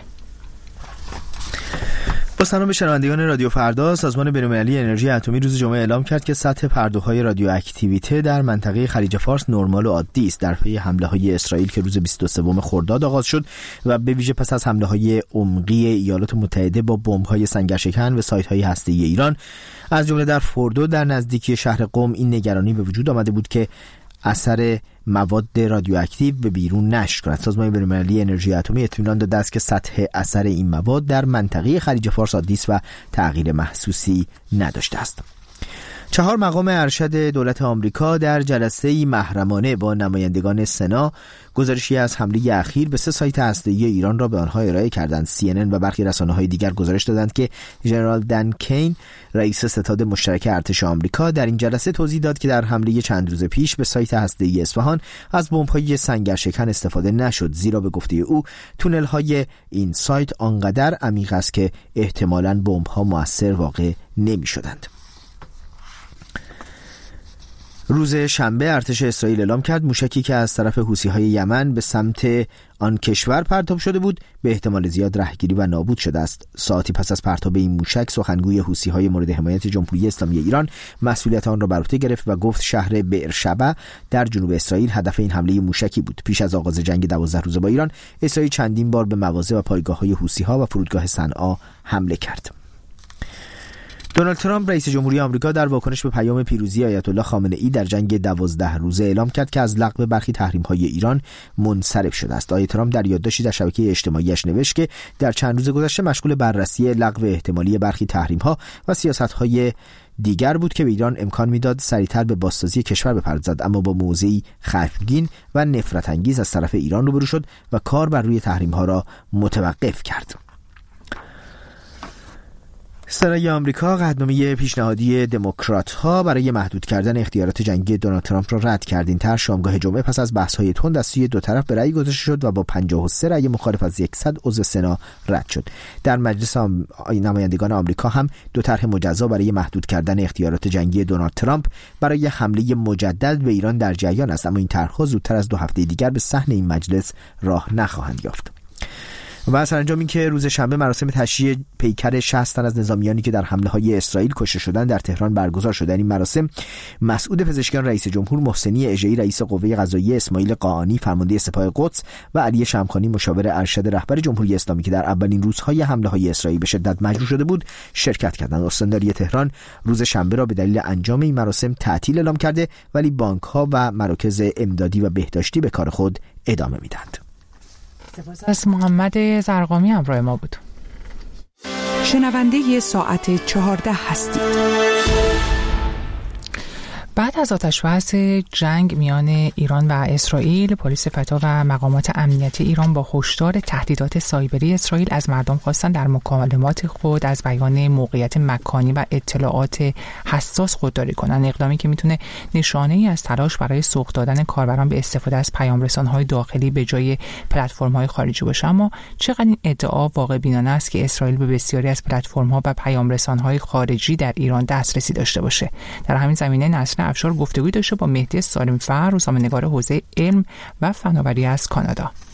S12: با سلام به شنوندگان رادیو فردا، سازمان بین‌المللی انرژی اتمی روز جمعه اعلام کرد که سطح پرده‌های رادیواکتیویته در منطقه خلیج فارس نرمال و عادی است در پی حمله‌های اسرائیل که روز 23 خرداد آغاز شد و به ویژه پس از حمله‌های عمقی ایالات متحده با بمب‌های سنگرشکن به سایت‌های هسته‌ای ایران از جمله در فوردو در نزدیکی شهر قم. این نگرانی به وجود آمده بود که اثر مواد رادیواکتیو به بیرون نشر کند. سازمان بین‌المللی انرژی اتمی اطمینان داده است که سطح اثر این مواد در منطقه خلیج فارس عادی است و تغییر محسوسی نداشته است. 4 مقام ارشد دولت آمریکا در جلسه‌ای محرمانه با نمایندگان سنا گزارشی از حمله اخیر به 3 سایت هسته‌ای ایران را به آنها ارائه کردند. CNN و برخی رسانه‌های دیگر گزارش دادند که ژنرال دن کین، رئیس ستاد مشترک ارتش آمریکا، در این جلسه توضیح داد که در حمله چند روز پیش به سایت هسته‌ای اصفهان از بمب‌های سنگرشکن استفاده نشد، زیرا به گفته او تونل‌های این سایت آنقدر عمیق است که احتمالاً بمب‌ها مؤثر واقع نمی‌شدند. روز شنبه ارتش اسرائیل اعلام کرد موشکی که از طرف حوثی‌های یمن به سمت آن کشور پرتاب شده بود به احتمال زیاد رهگیری و نابود شده است. ساعتی پس از پرتاب این موشک سخنگوی حوثی‌های مورد حمایت جمهوری اسلامی ایران مسئولیت آن را بر عهده گرفت و گفت شهر بئرشبع در جنوب اسرائیل هدف این حمله موشکی بود. پیش از آغاز جنگ 12 روزه با ایران، اسرائیل چندین بار به مواضع و پایگاه‌های حوثی‌ها و فرودگاه صنعا حمله کرد. دونالد ترامپ رئیس جمهوری آمریکا در واکنش به پیام پیروزی آیت الله خامنه ای در جنگ 12 روزه اعلام کرد که از لغو برخی تحریم‌های ایران منصرف شده است. آقای ترامپ در یادداشتی در شبکه اجتماعیش نوشت که در چند روز گذشته مشغول بررسی لغو احتمالی برخی تحریم‌ها و سیاست‌های دیگر بود که به ایران امکان میداد سریعتر به بازسازی کشور بپردازد، اما با موضعی خشمگین و نفرت انگیز از طرف ایران روبرو شد و کار بر روی تحریم‌ها را متوقف کرد. سنای آمریکا قطعنامه پیشنهادی دموکرات‌ها برای محدود کردن اختیارات جنگی دونالد ترامپ را رد کرد. این طرح شامگاه جمعه پس از بحث‌های تند از سوی دو طرف به رأی گذاشته شد و با 53 رأی مخالف از 100 عضو سنا رد شد. در مجلس نمایندگان آمریکا هم دو طرح مجزا برای محدود کردن اختیارات جنگی دونالد ترامپ برای حمله مجدد به ایران در جریان است، اما این طرح‌ها زودتر از 2 هفته دیگر به صحن این مجلس راه نخواهند یافت. و سرانجام این که روز شنبه مراسم تشییع پیکر 60 تن از نظامیانی که در حمله‌های اسرائیل کشته شدند در تهران برگزار شد. در این مراسم مسعود پزشکیان رئیس جمهور، محسنی اژه‌ای رئیس قوه قضاییه، اسماعیل قاآنی فرمانده سپاه قدس و علی شمخانی مشاور ارشد رهبر جمهوری اسلامی که در اولین روزهای حمله‌های اسرائیل به شدت مجروح شده بود شرکت کردند. استانداری تهران روز شنبه را به دلیل انجام این مراسم تعطیل اعلام کرده، ولی بانک‌ها و مراکز امدادی و بهداشتی به کار خود ادامه میدهند.
S1: سپاس از محمد زرقامی همراه ما بود.
S3: شنونده ساعت 14 هستید.
S1: بعد از آتش‌بس جنگ میان ایران و اسرائیل، پلیس فتح و مقامات امنیتی ایران با هشدار تهدیدات سایبری اسرائیل از مردم خواستند در مکالمات خود از بیان موقعیت مکانی و اطلاعات حساس خودداری کنند. اقدامی که میتونه نشانه‌ای از تلاش برای سوق دادن کاربران به استفاده از پیام‌رسان‌های داخلی به جای پلتفرم‌های خارجی باشه. اما چقدر این ادعا واقع بینانه است که اسرائیل به بسیاری از پلتفرم‌ها و پیام‌رسان‌های خارجی در ایران دسترسی داشته باشه؟ در همین زمینه نسل افشار گفتگوی داشته با مهدی سالم‌فر، روزنامه‌نگار حوزه علم و فناوری از کانادا.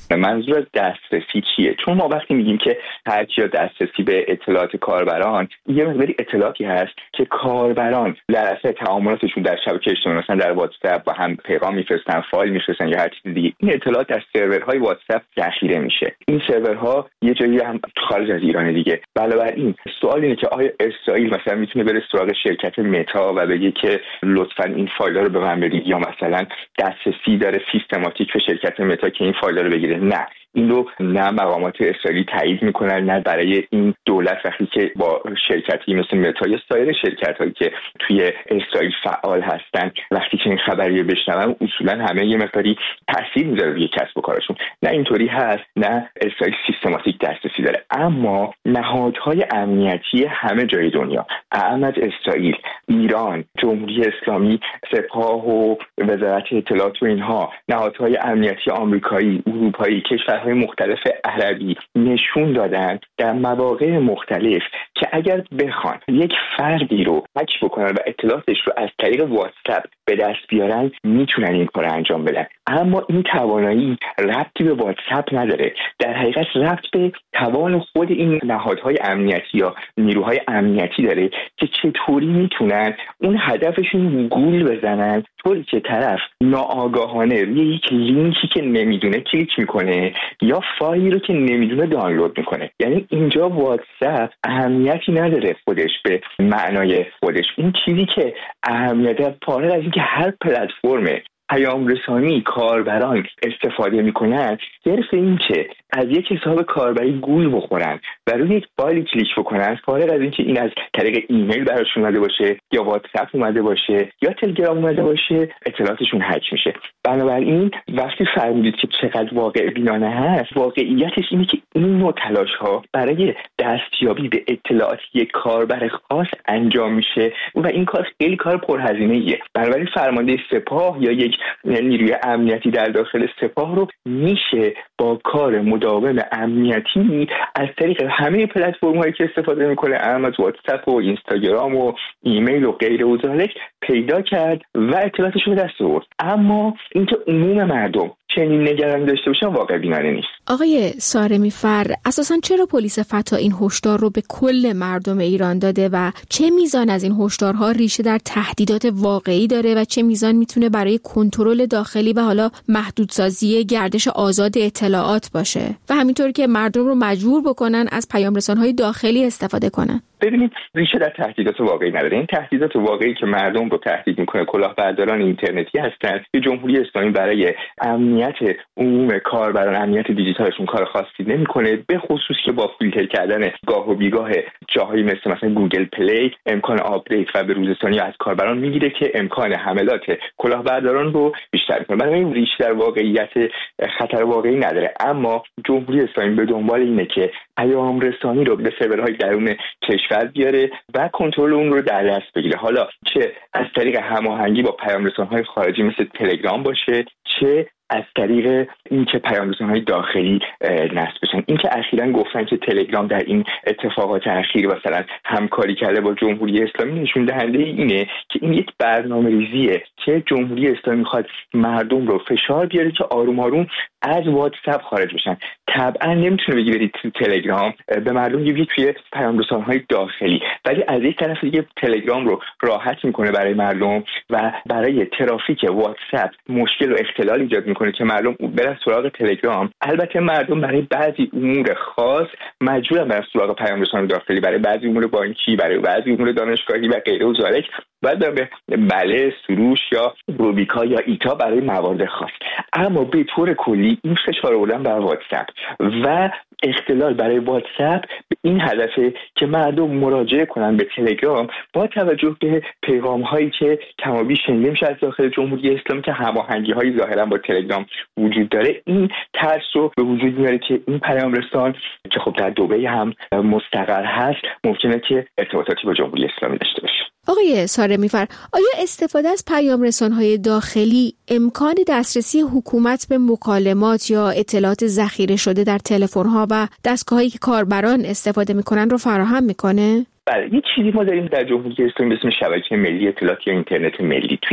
S8: منظور از دسترسی چیه؟ چون ما وقتی میگیم که هر کیا دسترسی به اطلاعات کاربران، یه مقداری اطلاعاتی هست که کاربران در اثر تعاملاتشون در شبکه اجتماعی مثلا در واتساپ با هم پیغام میفرستن، فایل میفرستن یا هر چیز دیگه، این اطلاعات در سرورهای واتساپ ذخیره میشه. این سرورها یه جایی هم خارج از ایران دیگه. بنابراین سوال اینه که آیا اسرائیل مثلا میتونه بره سراغ شرکت متا و بگه که لطفاً این فایل‌ها رو به من بدید، یا مثلا دسترسی داره سیستماتیک به شرکت متا که این فایل‌ها رو بگیره؟ نه، این رو نه مقامات اسرائیلی تایید میکنن، نه برای این دولت وقتی که با شرکتی مثل متا یا سایر شرکت‌هایی که توی اسرائیل فعال هستن وقتی که این خبری رو بشنون اصولا همه یه مقداری تاثیر میذاره روی کسب و کارشون. نه اینطوری هست، نه اسرائیل سیستماتیک دسترسی داره. اما نهادهای امنیتی همه جای دنیا، اعم از اسرائیل، ایران، جمهوری اسلامی، سپاه و وزارت اطلاعات و اینها، نهادهای امنیتی آمریکایی، اروپایی، کشورهای مختلف عربی نشون دادن در مواقع مختلف که اگر بخوان یک فردی رو هک بکنن و اطلاعاتش رو از طریق واتساپ به دست بیارن میتونن این کار انجام بدن. اما این توانایی ربطی به واتساپ نداره، در حقیقت ربط به توان خود این نهادهای امنیتی یا نیروهای امنیتی داره که چطوری میتونن اون هدفشون گول بزنن طوری که طرف ناآگاهانه روی یک لینکی که نمیدونه کلیک میکنه یا فایلی رو که نمیدونه دانلود میکنه. یعنی اینجا واتساپ اهمیتی نداره خودش به معنای خودش. این چیزی که اهمیت فارغ از اینکه هر پلتفرم پیام رسانی کاربران استفاده میکنن، صرف این که از یک حساب کاربری گول بخورن و روی یک فایل کلیک بکنن، فارغ از اینکه این از طریق ایمیل براشون اومده باشه یا واتساپ اومده باشه یا تلگرام اومده باشه، اطلاعاتشون هک میشه. بنابراین وقتی فرمودید که چقدر واقع بینانه هست، واقعیتش اینه که این نوع تلاش ها برای دستیابی به اطلاعات یک کاربر خاص انجام میشه و این کار خیلی کار پرهزینه ایه. بنابراین فرمانده سپاه یا یک نیروی امنیتی در داخل سپاه رو میشه با کار مداوم امنیتی از طریق همه پلتفرم هایی که استفاده میکنه، از واتساپ و اینستاگرام و ایمیل و غیره و ذالک، پیدا کرد و اطلاعاتش رو به دست آورد. اما اینکه عموم مردم چنین نگرانی داشته باشن واقع بینانه نیست.
S3: آقای سارمی فر، اساساً چرا پلیس فتا این هشدار رو به کل مردم ایران داده و چه میزان از این هشدارها ریشه در تهدیدات واقعی داره و چه میزان میتونه برای کنترل داخلی و حالا محدودسازی گردش آزاد اطلاعات باشه و همینطور که مردم رو مجبور بکنن از پیام رسان‌های داخلی استفاده کنن؟
S8: ببینید، ریشه در تهدیدات واقعی نداره. این تهدیدات واقعی که مردم رو تهدید میکنه کلاهبرداران اینترنتی هستند که جمهوری اسلامی برای امنیت عموم کاربران، امنیت دیجیتالشون کار خاصی نمیکنه، به خصوص که با فیلتر کردن گاه و بیگاه جاهایی مثلا گوگل پلی امکان آپدیت و به‌روزرسانی از کاربران میگیره که امکان حملات کلاهبرداران رو بیشتر میکنه. بنابراین ریشه در واقعیت خطر واقعی نداره. اما جمهوری اسلامی به دنبال اینه که پیام رسانی رو به سرورهای درون کشور بیاره و کنترل اون رو در دست بگیره، حالا چه از طریق هماهنگی با پیام رسان‌های خارجی مثل تلگرام باشه، چه از طریق اینکه پیام رسان‌های داخلی نصب بشن. اینکه اخیراً گفتن که تلگرام در این اتفاقات اخیر مثلا همکاری کرده با جمهوری اسلامی، نشون دهنده اینه که این یک برنامه‌ریزیه که جمهوری اسلامی می‌خواد مردم رو فشار بیاره که آروم آروم از واتساپ خارج بشن. طبعا نمیتونه بگی برید تو تلگرام، به مردم میگه توی پیام رسان‌های داخلی، ولی از یک طرف دیگه تلگرام رو راحت میکنه برای مردم و برای ترافیک واتساپ مشکل و اختلال ایجاد میکنه که مردم برن سراغ تلگرام. البته مردم برای بعضی امور خاص مجبورن برن سراغ پیام رسان داخلی، برای بعضی امور بانکی، برای بعضی امور دانشگاهی و غیره و ذالک باید به بله، سروش یا روبیکا یا ایتا برای موارد خاص. اما به طور کلی این فشار آوردن بر واتساپ و اختلال برای واتساپ به این هدفه که مردم مراجعه کنن به تلگرام با توجه به پیغام هایی که کمابیش شنیده میشه از داخل جمهوری اسلامی که هماهنگی های ظاهرا با تلگرام وجود داره. این ترس رو به وجود میاره که این پیام رسان که خب در دبی هم مستقر هست ممکنه که ارتباطاتی با جمهوری اسلامی داشته باشه.
S3: آقای سارمی‌فر، آیا استفاده از پیام رسان‌های داخلی امکان دسترسی حکومت به مکالمات یا اطلاعات ذخیره شده در تلفن‌ها و دستگاه‌هایی که کاربران استفاده می‌کنن رو فراهم می‌کنه؟
S8: بله، یه چیزی ما داریم در جمهوری اسلامی به اسم شبکه ملی اطلاعات یا اینترنت ملی. توی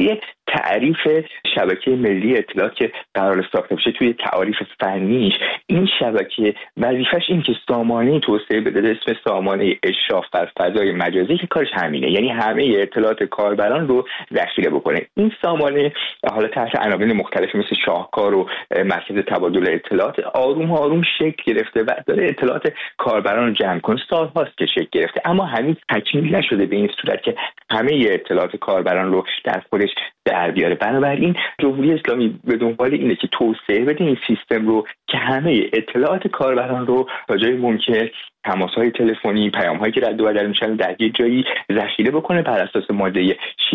S13: تعریف شبکه ملی اطلاعات که قرار ساخته بشه توی تعریف فنیش، این شبکه وظیفش این که سامانه توسعه بده اسم سامانه اشراف بر فضای مجازی که کارش همینه، یعنی همه اطلاعات کاربران رو ذخیره بکنه. این سامانه حالا تحت عناوین مختلفی مثل شاهکار و مرکز تبادل اطلاعات آروم آروم شکل گرفته و داره اطلاعات کاربران رو جمع کنه. سال‌هاست که شکل گرفته اما هنوز تکمیل نشده به این صورت که همه اطلاعات کاربران رو در خودش در بیاره. بنابراین جمهوری اسلامی به دنبال اینه که توسعه بده این سیستم رو که همه اطلاعات کاربران رو تا جای ممکن، تماس‌های تلفنی، پیام‌هایی که رد و بدل میشن در یک جایی ذخیره بکنه بر اساس ماده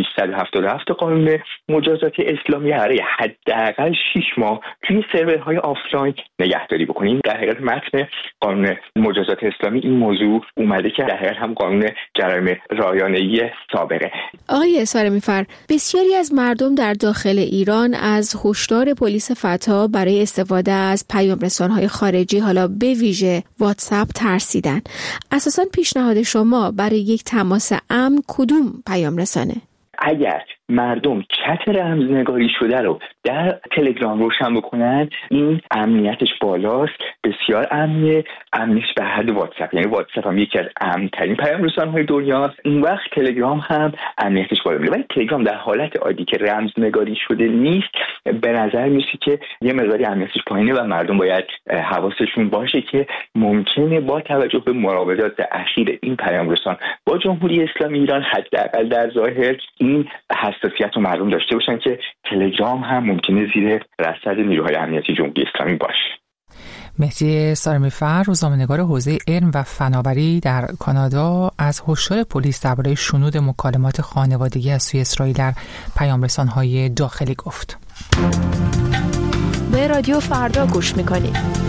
S13: 677 قانون مجازات اسلامی برای حداقل 6 ماه توی سرورهای آفلاین نگهداری بکنه. این در حقیقت متن قانون مجازات اسلامی این موضوع اومده که در حقیقت هم قانون جرایم رایانه‌ای سابقه.
S3: آقای سارمی‌فر، بسیاری از مردم در داخل ایران از هشدار پلیس فتا برای استفاده از پیام‌رسان‌های خارجی، حالا به ویژه واتساپ، ترسیدن. اساساً پیشنهاد شما برای یک تماس امن کدوم پیام رسانه؟
S13: اگر مردم چت رمزنگاری شده رو در تلگرام روشن بکنن، این امنیتش بالاست، بسیار امنیه، امنیتش به حد واتساپ. یعنی واتساپ هم یکی از امن‌ترین پیام رسان‌های دنیاست، این وقت تلگرام هم امنیتش بالا میره. ولی تلگرام در حالت عادی که رمزنگاری شده نیست، به نظر میاد که یه مقداری امنیتش پایینه و مردم باید حواسشون باشه که ممکنه با توجه به مراودات اخیر این پیام رسان با جمهوری اسلامی ایران حداقل در ظاهر این حساسیت رو مردم داشته باشن که تلگرام هم ممکنه زیر رصد نیروهای امنیتی جمهوری اسلامی باشه.
S1: مهدی سارمی‌فر، روزنامه‌نگار حوزه علم و فناوری در کانادا، از هشدار پلیس درباره شنود مکالمات خانوادگی از سوی اسرائیل در پیام‌رسان‌های داخلی گفت.
S14: به رادیو فردا گوش می‌کنید.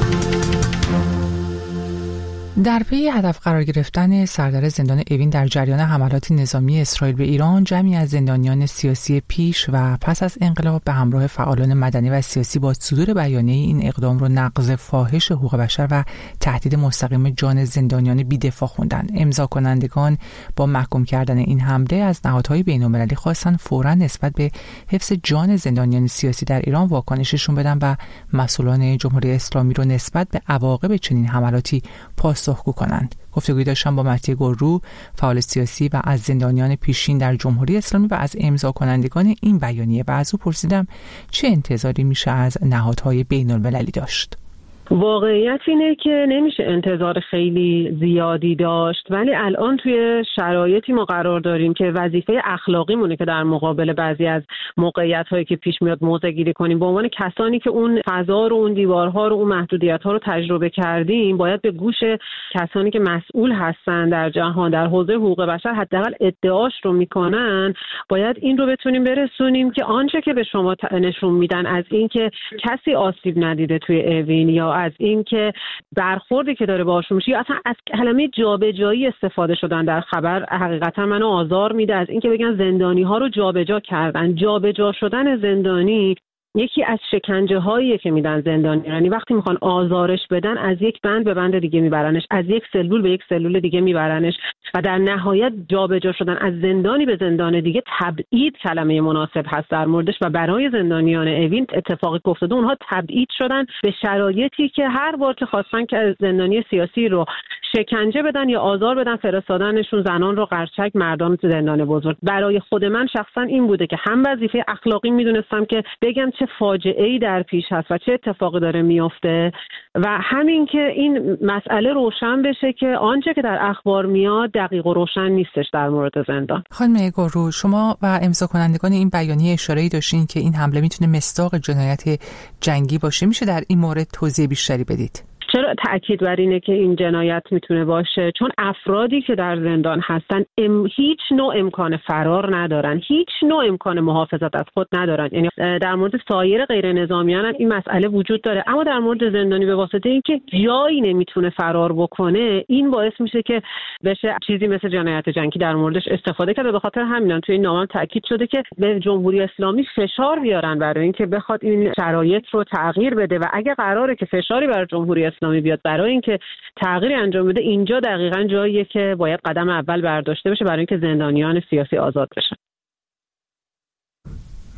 S1: در پی هدف قرار گرفتن سردر زندان اوین در جریان حملات نظامی اسرائیل به ایران، جمعی از زندانیان سیاسی پیش و پس از انقلاب به همراه فعالان مدنی و سیاسی با صدور بیانیه این اقدام رو نقض فاحش حقوق بشر و تهدید مستقیم جان زندانیان بی‌دفاع خوندند. امضا کنندگان با محکوم کردن این حمله از نهادهای بین‌المللی خواستند فوراً نسبت به حفظ جان زندانیان سیاسی در ایران واکنششون بدن و مسئولان جمهوری اسلامی رو نسبت به عواقب چنین حملاتی پاسخگو کنند. گفتگوی داشتم با مهدی گررو، فعال سیاسی و از زندانیان پیشین در جمهوری اسلامی و از امضا کنندگان این بیانیه و از او پرسیدم چه انتظاری میشه از نهادهای بین‌المللی داشت.
S15: واقعیت اینه که نمیشه انتظار خیلی زیادی داشت، ولی الان توی شرایطی ما قرار داریم که وظیفه اخلاقی مونه که در مقابل بعضی از موقعیت‌هایی که پیش میاد موضع گیری کنیم. به عنوان کسانی که اون فضا رو، اون دیوارها رو، اون محدودیت‌ها رو تجربه کردیم، باید به گوش کسانی که مسئول هستن در جهان در حوزه حقوق بشر حداقل ادعاش رو میکنن، باید این رو بتونیم برسونیم که آنچه که به شما نشون میدن از این که کسی آسیب ندیده توی اوین یا از این که برخوردی که داره باشون میشه یا اصلا از کلمه جابجایی استفاده شدن در خبر، حقیقتا منو آزار میده. از این که بگن زندانی ها رو جابجا کردن. جابجا شدن زندانی یکی از شکنجه هاییه که میدن زندانی، یعنی وقتی میخوان آزارش بدن از یک بند به بند دیگه میبرنش، از یک سلول به یک سلول دیگه میبرنش و در نهایت جابجا شدن از زندانی به زندان دیگه تبعید کلمه مناسب هست در موردش و برای زندانیان اوین اتفاقی که افتاده اونها تبعید شدن به شرایطی که هر بار که خواستن که زندانی سیاسی رو شکنجه بدن یا آزار بدن فرستادنشون زنان رو قرچک، مردان تو زندان بزرگ. برای خود من شخصا این بوده که هم وظیفه اخلاقی میدونستم که بگم چه فاجعه‌ای در پیش هست و چه اتفاقی داره میفته و همین که این مسئله روشن بشه که آنچه که در اخبار میاد دقیق و روشن نیستش در مورد زندان.
S1: خانم گررو، شما و امضا کنندگان این بیانیه اشاره‌ای داشتین که این حمله میتونه مصداق جنایت جنگی باشه. میشه در این مورد توضیح بیشتری بدید؟
S15: چرا تأکید بر اینه که این جنایت میتونه باشه؟ چون افرادی که در زندان هستن هیچ نوع امکان فرار ندارن، هیچ نوع امکان محافظت از خود ندارن. یعنی در مورد سایر غیر نظامیان هم این مسئله وجود داره، اما در مورد زندانی به واسطه اینکه جایی نمیتونه فرار بکنه، این باعث میشه که بشه چیزی مثل جنایت جنگی در موردش استفاده کرده. به خاطر همین توی این نامه تأکید شده که به جمهوری اسلامی فشار بیارن برای اینکه بخواد این شرایط رو تغییر بده و اگه قراره که فشاری بر جمهوری اسلامی بیاد برای اینکه تغییری انجام بده، اینجا دقیقاً جاییه که باید قدم اول برداشته بشه برای اینکه زندانیان سیاسی آزاد بشن.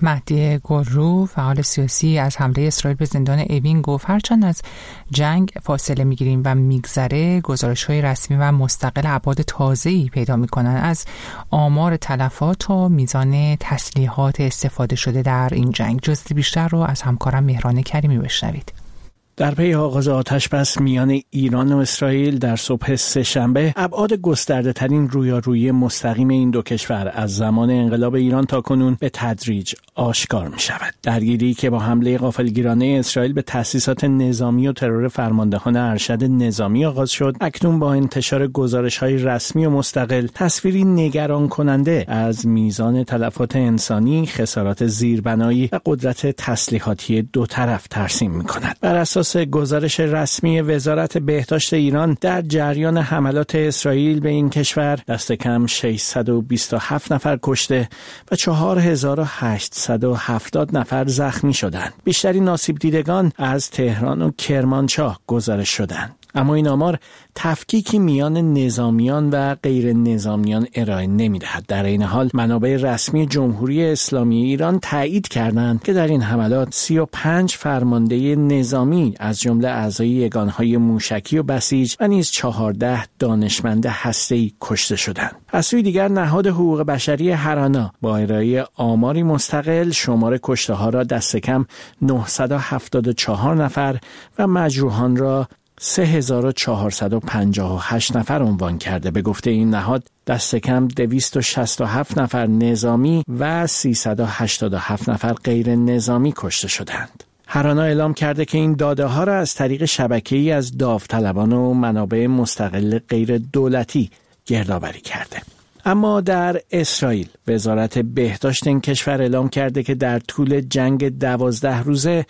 S1: مهدی گلرو فعال سیاسی از حمله اسرائیل به زندان اوین گفت هرچند از جنگ فاصله میگیریم و میگذره، گزارش‌های رسمی و مستقل ابعاد تازه‌ای پیدا میکنن از آمار تلفات و میزان تسلیحات استفاده شده در این جنگ. جزئی بیشتر رو از همکارم مهران کریمی بشنوید.
S16: در پی آغاز آتش‌بس میان ایران و اسرائیل در صبح سه‌شنبه، ابعاد گسترده‌ترین رویارویی مستقیم این دو کشور از زمان انقلاب ایران تا کنون به تدریج آشکار می‌شود. درگیری که با حمله غافلگیرانه اسرائیل به تأسیسات نظامی و ترور فرماندهان ارشد نظامی آغاز شد، اکنون با انتشار گزارش‌های رسمی و مستقل تصویری نگران کننده از میزان تلفات انسانی، خسارات زیربنایی و قدرت تسلیحاتی دو طرف ترسیم می‌کند. بر اساس گزارش رسمی وزارت بهداشت ایران، در جریان حملات اسرائیل به این کشور دست کم 627 نفر کشته و 4870 نفر زخمی شدند. بیشترین آسیب دیدگان از تهران و کرمانشاه گزارش شدند. اما این آمار تفکیکی میان نظامیان و غیر نظامیان ارائه نمی‌دهد. در این حال منابع رسمی جمهوری اسلامی ایران تایید کردند که در این حملات 35 فرمانده نظامی از جمله اعضای یگانهای موشکی و بسیج و نیز 14 دانشمند هسته‌ای کشته شدند. از سوی دیگر نهاد حقوق بشری هرانا با ارائه آماری مستقل شمار کشته‌ها را دست کم 974 نفر و مجروحان را 3458 نفر عنوان کرده. به گفته این نهاد دست کم 267 نفر نظامی و 387 نفر غیر نظامی کشته شدند. هرانا اعلام کرده که این داده ها را از طریق شبکه‌ای از داوطلبان و منابع مستقل غیر دولتی گردآوری کرده. اما در اسرائیل وزارت بهداشت این کشور اعلام کرده که در طول جنگ 12 روزه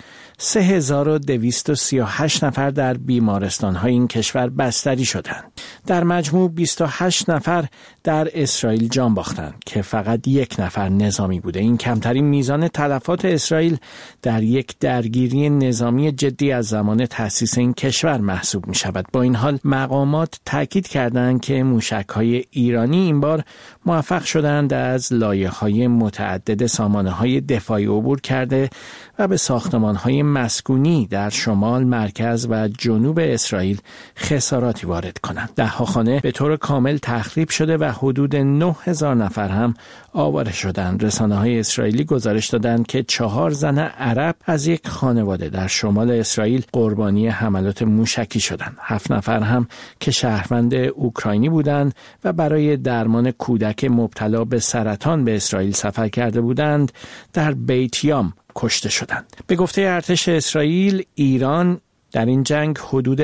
S16: 3238 نفر در بیمارستان‌های این کشور بستری شدند. در مجموع 28 نفر در اسرائیل جان باختند که فقط 1 نفر نظامی بوده. این کمترین میزان تلفات اسرائیل در یک درگیری نظامی جدی از زمان تأسیس این کشور محسوب می شود. با این حال مقامات تاکید کردند که موشک‌های ایرانی این بار موفق شدند از لایه‌های متعدد سامانه‌های دفاعی عبور کرده و به ساختمان‌های مسکونی در شمال، مرکز و جنوب اسرائیل خساراتی وارد کنند. ده‌ها خانه به طور کامل تخریب شده و حدود 9000 نفر هم آواره شدند. رسانه‌های اسرائیلی گزارش دادند که 4 زن عرب از یک خانواده در شمال اسرائیل قربانی حملات موشکی شدند. 7 نفر هم که شهروند اوکراینی بودند و برای درمان کودک مبتلا به سرطان به اسرائیل سفر کرده بودند، در بیت یام کشته شدند. به گفته ارتش اسرائیل، ایران در این جنگ حدود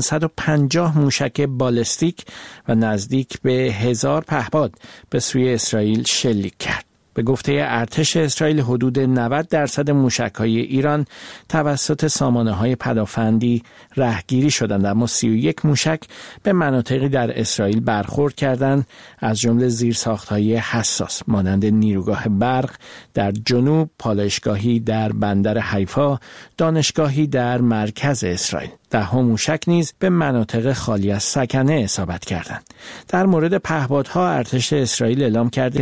S16: 550 موشک بالستیک و نزدیک به 1000 پهپاد به سوی اسرائیل شلیک کرد. به گفته ارتش اسرائیل حدود 90% موشک‌های ایران توسط سامانه‌های پدافندی رهگیری شدند، اما 31 موشک به مناطقی در اسرائیل برخورد کردند، از جمله زیرساخت‌های حساس مانند نیروگاه برق در جنوب، پالایشگاهی در بندر حیفا، دانشگاهی در مرکز اسرائیل. 10 موشک نیز به مناطق خالی از سکنه اصابت کردند. در مورد پهپادها ارتش اسرائیل اعلام کرده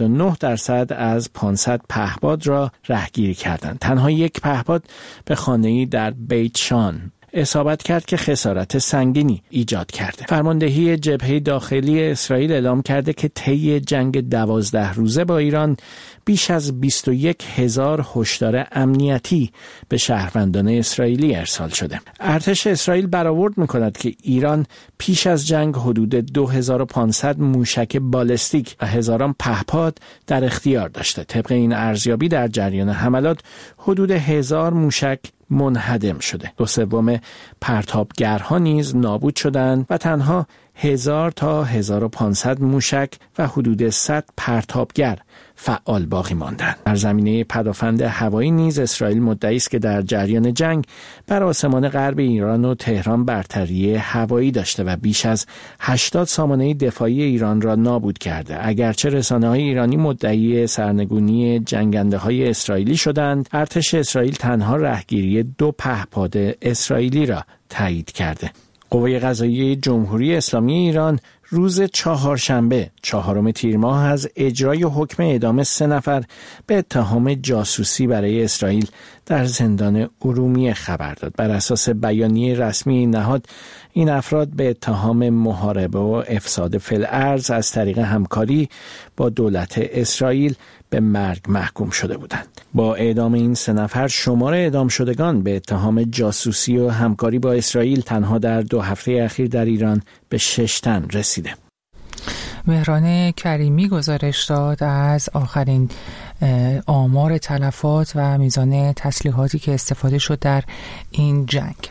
S16: 99% از 500 پهپاد را رهگیری کردند. تنها 1 پهپاد به خانه‌ای در بیت شان اصابت کرد که خسارت سنگینی ایجاد کرده. فرماندهی جبهه داخلی اسرائیل اعلام کرده که طی جنگ 12 روزه با ایران بیش از 21000 هشدار امنیتی به شهروندان اسرائیلی ارسال شده. ارتش اسرائیل برآورد می‌کند که ایران پیش از جنگ حدود 2500 موشک بالستیک و هزاران پهپاد در اختیار داشته. طبق این ارزیابی در جریان حملات حدود 1000 موشک منهدم شده. 2/3 پرتابگرها نیز نابود شدند و تنها 1000 تا 1500 موشک و حدود 100 پرتابگر فعال باقی ماندند. در زمینه پدافند هوایی نیز اسرائیل مدعی است که در جریان جنگ بر آسمان غرب ایران و تهران برتری هوایی داشته و بیش از 80 سامانه دفاعی ایران را نابود کرده. اگرچه رسانه‌های ایرانی مدعی سرنگونی جنگنده‌های اسرائیلی شدند، ارتش اسرائیل تنها رهگیری 2 پهپاد اسرائیلی را تایید کرده. قوه قضاییه جمهوری اسلامی ایران روز چهارشنبه 4 تیر ماه از اجرای حکم اعدام 3 نفر به اتهام جاسوسی برای اسرائیل در زندان ارومیه خبر داد. بر اساس بیانیه رسمی این نهاد، این افراد به اتهام محاربه و افساد فی‌الارض از طریق همکاری با دولت اسرائیل به مرگ محکوم شده بودند. با اعدام این 3 نفر، شمار اعدام شدگان به اتهام جاسوسی و همکاری با اسرائیل تنها در 2 هفته اخیر در ایران به 6 تن رسیده.
S1: مهران کریمی گزارش داد از آخرین آمار تلفات و میزان تسلیحاتی که استفاده شد در این جنگ.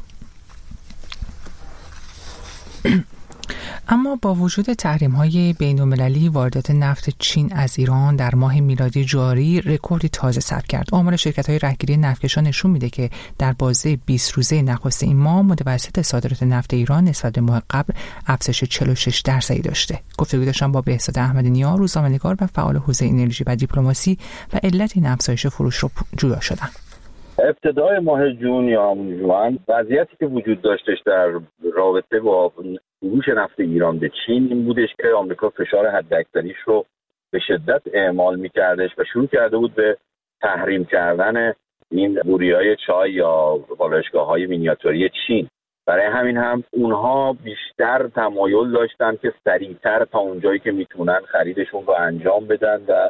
S1: اما با وجود تحریم‌های بین‌المللی، واردات نفت چین از ایران در ماه میلادی جاری رکوردی تازه ثبت کرد. آمار شرکت‌های رهگیری نفتکشان نشون میده که در بازه 20 روزه نخست این ماه متوسط صادرات نفت ایران نسبت به ماه قبل افزایش 46% داشته. گفتگو داشتم با بهزاد احمدی‌نیا، روزنامه‌نگار و فعال حوزه انرژی و دیپلماسی، و علت این افزایش فروش رو جویا شدم.
S17: ابتدای ماه جون یا همون جوان، وضعیتی که وجود داشتش در رابطه با فروش نفت ایران به چین این بودش که آمریکا فشار حداکثریش رو به شدت اعمال می‌کردش و شروع کرده بود به تحریم کردن این بوریای چای یا بالایشگاه‌های مینیاتوری چین. برای همین هم اونها بیشتر تمایل داشتن که سریعتر تا اونجایی که میتونن خریدشون رو انجام بدن و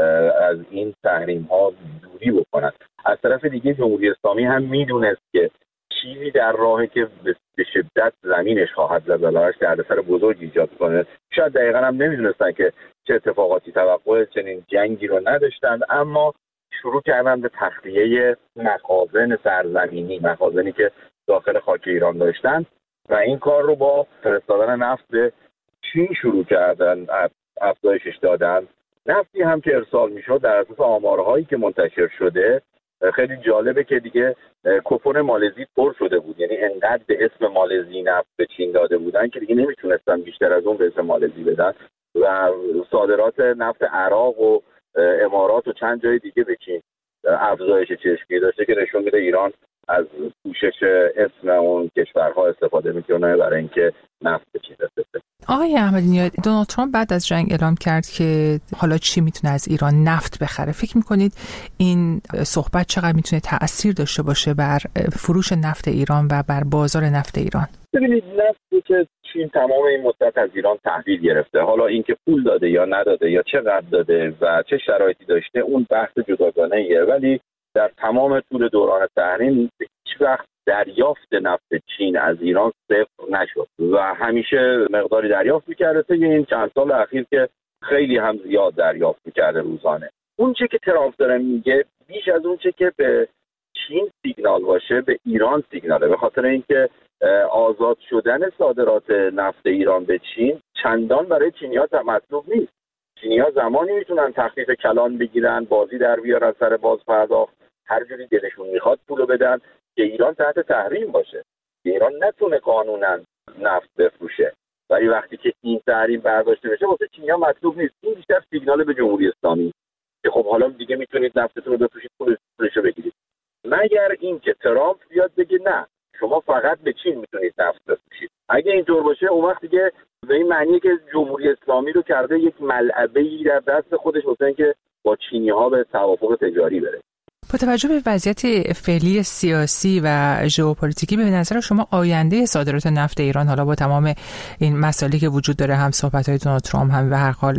S17: از این تحریم‌ها دوری بکنن. از طرف دیگه جمهوری اسلامی هم میدونست که چیزی در راهه که به شدت زمینش خواهد زد و براش دردسر بزرگ ایجاد کنه. شاید دقیقا هم نمیدونستن که چه اتفاقاتی توقع چنین جنگی رو نداشتن، اما شروع کردن به تخلیه مخازن سرزمینی، مخازنی که داخل خاک ایران داشتن، و این کار رو با فرستادن نفت به چین شروع کردن، افزایشش دادن. نفتی هم که ارسال میشد در اساس آمارهایی که منتشر شده، خیلی جالبه که دیگه کوپن مالزی پر شده بود، یعنی انقدر به اسم مالزی نفت به چین داده بودن که دیگه نمیتونستن بیشتر از اون به اسم مالزی بدن و صادرات نفت عراق و امارات و چند جای دیگه به چین افزایش چشمی داشته که نشون میده ایران از پوشش اسم اون کشورها استفاده میکنه برای اینکه نفت به چین بفرسته.
S1: آقای احمدی‌نیا، دونالد ترامپ بعد از جنگ اعلام کرد که حالا چی میتونه از ایران نفت بخره. فکر میکنید این صحبت چقدر میتونه تأثیر داشته باشه بر فروش نفت ایران و بر بازار نفت ایران؟
S17: ببینید، نفتی که چین تمام این مدت از ایران تحویل گرفته، حالا اینکه پول داده یا نداده یا چقدر داده و چه شرایطی داشته، اون بحث جداگانه‌ایه، ولی در تمام طول دوران تحریم هیچ وقت دریافت نفت چین از ایران صفر نشد و همیشه مقداری دریافت می‌کرده. تا این چند سال اخیر که خیلی هم زیاد دریافت می‌کرده روزانه. اون چه که ترامپ داره میگه بیش از اون چه که به چین سیگنال باشه، به ایران سیگناله، به خاطر اینکه آزاد شدن صادرات نفت ایران به چین چندان برای چینی‌ها مطلوب نیست. چینی‌ها زمانی میتونن تخفیف کلان بگیرن، بازی در بیارن سر باز پرداخت، هر جوری دلشون میخواد پولو بدن که ایران تحت تحریم باشه، ایران نتونه قانونا نفت بفروشه. ولی وقتی که این تحریم برداشته بشه واسه چینی‌ها مطلوب نیست. این بیشتر سیگنال به جمهوری اسلامی که خب حالا دیگه میتونید نفتتون رو بفروشید، پولشو بگیرید. مگر اینکه ترامپ بیاد بگه نه، شما فقط به چین میتونید نفت بفروشید. اگه اینطور باشه اون وقت دیگه به این معنیه که جمهوری اسلامی رو کرده یک ملعبه‌ای در دست خودش واسه اینکه با چینی‌ها به توافق تجاری بره.
S1: با توجه به وضعیت فعلی سیاسی و ژئوپلیتیکی، به نظر شما آینده صادرات نفت ایران، حالا با تمام این مسائلی که وجود داره، هم صحبت‌های دونالد ترامپ، هم به هر حال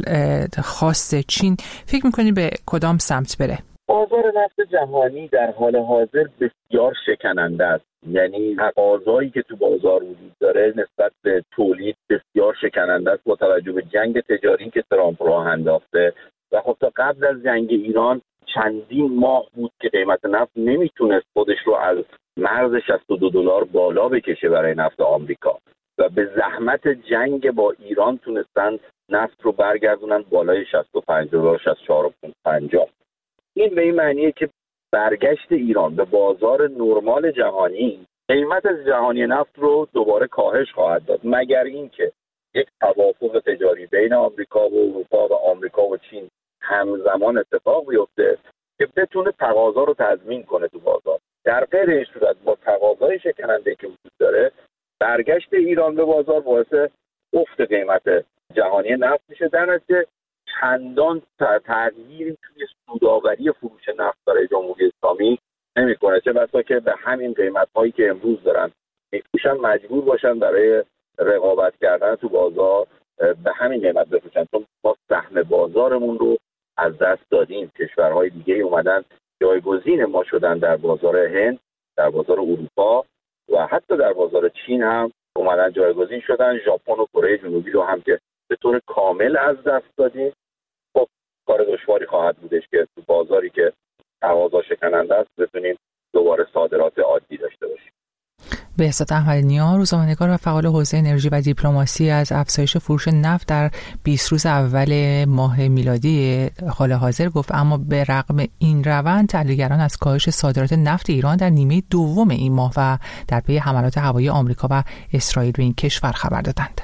S1: خواست چین، فکر می‌کنید به کدام سمت بره؟
S17: بازار نفت جهانی در حال حاضر بسیار شکننده است. یعنی تقاضایی که تو بازار وجود داره نسبت به تولید بسیار شکننده است با توجه به جنگ تجاری که ترامپ راه انداخته. و خب تا قبل از جنگ ایران چندین ماه بود که قیمت نفت نمیتونست خودش رو از مرز $62 بالا بکشه برای نفت آمریکا و به زحمت جنگ با ایران تونستن نفت رو برگردونن بالای $65 $64.50. این به این معنیه که برگشت ایران به بازار نرمال جهانی قیمت از جهانی نفت رو دوباره کاهش خواهد داد، مگر اینکه یک توافق تجاری بین آمریکا و اروپا و آمریکا و چین همزمان اتفاق بیفته که بتونه تقاضا رو تضمین کنه تو بازار. در غیر این صورت با تقاضای شکننده که وجود داره، برگشت ایران به بازار باعث افت قیمت جهانی نفت میشه. در نتیجه چندان تغییری توی سودآوری فروش نفت برای جمهوری اسلامی نمیکنه، چه بسا که به همین قیمت‌هایی که امروز دارن میفروشن مجبور باشن برای رقابت کردن تو بازار به همین قیمت بفروشن، چون ما سهم بازارمون رو از دست دادیم. کشورهای دیگه اومدن جایگزین ما شدن در بازار هند، در بازار اروپا و حتی در بازار چین هم اومدن جایگزین شدن. ژاپن و کره جنوبی رو هم که به طور کامل از دست دادیم. خب کار دشواری خواهد بودش که تو بازاری که تقاضا شکننده است بتونیم دوباره صادرات عادی داشته باشیم.
S1: بهزاد احمدی‌نیا، روزنامه‌نگار و فعال حوزه انرژی و دیپلماسی، از افزایش فروش نفت در 20 روز اول ماه میلادی حال حاضر گفت، اما به رغم این روند تحلیلگران از کاهش صادرات نفت ایران در نیمه دوم این ماه و در پی حملات هوایی آمریکا و اسرائیل به این کشور خبر دادند.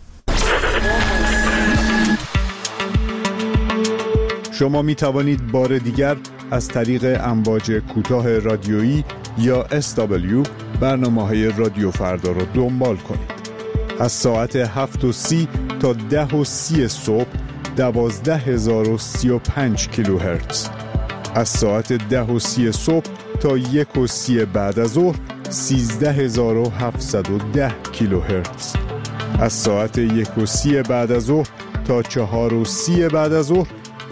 S18: شما می توانید بار دیگر از طریق امواج کوتاه رادیویی یا SW برنامه‌های رادیو فردا را دنبال کنید. از ساعت 7:30 تا 10:30 صبح 12035 کیلوهرتز. از ساعت 10:30 صبح تا 1:30 بعد از ظهر 13710 کیلوهرتز. از ساعت 1:30 بعد از ظهر تا 4:30 بعد از ظهر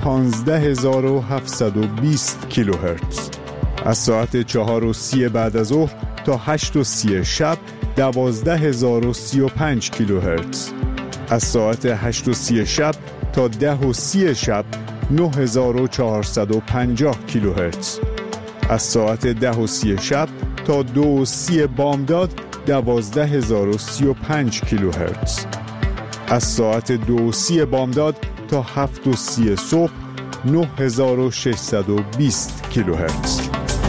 S18: 15720 کیلوهرتز. از ساعت 4:30 بعد از ظهر تا 8:30 شب 12035 کیلوهرتز. از ساعت 8:30 شب تا 10:30 شب 9450 کیلوهرتز. از ساعت 10:30 شب تا 2:30 بامداد 12035 کیلوهرتز. از ساعت 2:30 بامداد تا 7:30 صبح 9620 کیلوهرتز.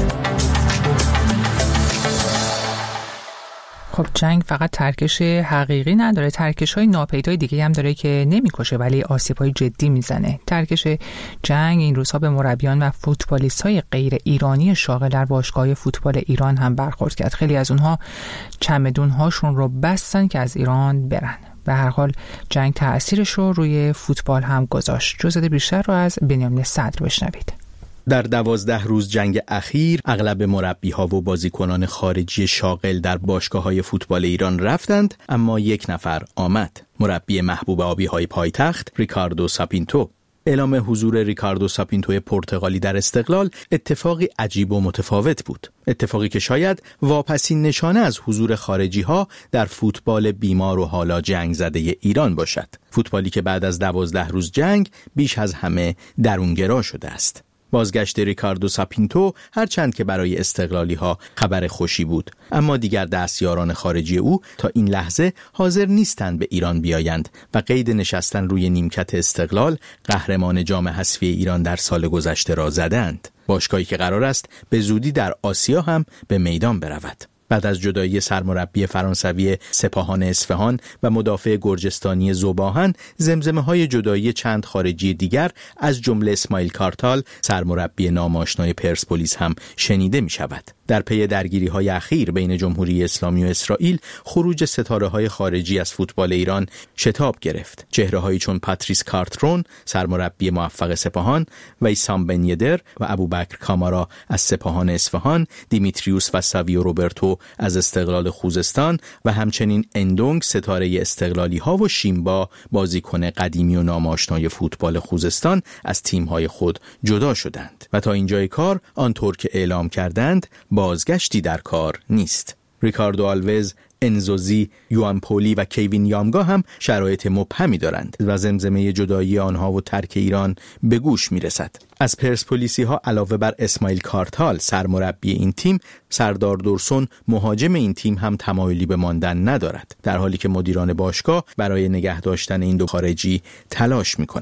S1: خب جنگ فقط ترکش حقیقی نداره، ترکش‌های ناپیدای دیگه هم داره که نمی‌کشه ولی آسیب‌های جدی میزنه. ترکش جنگ این روزها به مربیان و فوتبالیست‌های غیر ایرانی شاغل در باشگاه فوتبال ایران هم برخورد کرد. خیلی از اونها چمدون‌هاشون رو بستن که از ایران برن. به هر حال جنگ تأثیرش رو روی فوتبال هم گذاشت. جزئیات بیشتر رو از بنیامین صدر بشنوید.
S19: در 12 روز جنگ اخیر اغلب مربی‌ها و بازیکنان خارجی شاغل در باشگاه‌های فوتبال ایران رفتند، اما یک نفر آمد. مربی محبوب آبی‌های پایتخت ریکاردو ساپینتو. اعلام حضور ریکاردو ساپینتو پرتغالی در استقلال اتفاقی عجیب و متفاوت بود. اتفاقی که شاید واپسین نشانه از حضور خارجی‌ها در فوتبال بیمار و حالا جنگ زده ایران باشد. فوتبالی که بعد از 12 روز جنگ بیش از همه درونگرا شده است. بازگشت ریکاردو ساپینتو هرچند که برای استقلالی ها خبر خوشی بود، اما دیگر دستیاران خارجی او تا این لحظه حاضر نیستند به ایران بیایند و قید نشستن روی نیمکت استقلال، قهرمان جام حذفی ایران در سال گذشته، را زدند. باشگاهی که قرار است به زودی در آسیا هم به میدان برود. بعد از جدایی سرمربی فرانسوی سپاهان اصفهان و مدافع گرجستانی ذوباهن، زمزمه‌های جدایی چند خارجی دیگر از جمله اسماعیل کارتال، سرمربی ناماشنای پرسپولیس، هم شنیده می‌شود. در پی درگیری‌های اخیر بین جمهوری اسلامی و اسرائیل، خروج ستاره‌های خارجی از فوتبال ایران شتاب گرفت. چهره‌هایی چون پاتریس کارترون، سرمربی موفق سپاهان، و ایسام بن یدر و ابوبکر کامارا از سپاهان اصفهان، دیمیتریوس و ساویو روبرتو از استقلال خوزستان و همچنین اندونگ، ستاره استقلالی‌ها، و شیمبا، بازیکن قدیمی و ناماشنای فوتبال خوزستان، از تیم‌های خود جدا شدند و تا اینجای کار آنطور که اعلام کردند بازگشتی در کار نیست. ریکاردو آلوز، انزوزی، یوان پولی و کیوین یامگا هم شرایط مبهمی دارند و زمزمه جدایی آنها و ترک ایران به گوش میرسد. از پرسپولیسی ها علاوه بر اسماعیل کارتال، سرمربی این تیم، سردار دورسون، مهاجم این تیم، هم تمایلی به ماندن ندارد، در حالی که مدیران باشگاه برای نگه داشتن این دو خارجی تلاش میکنند.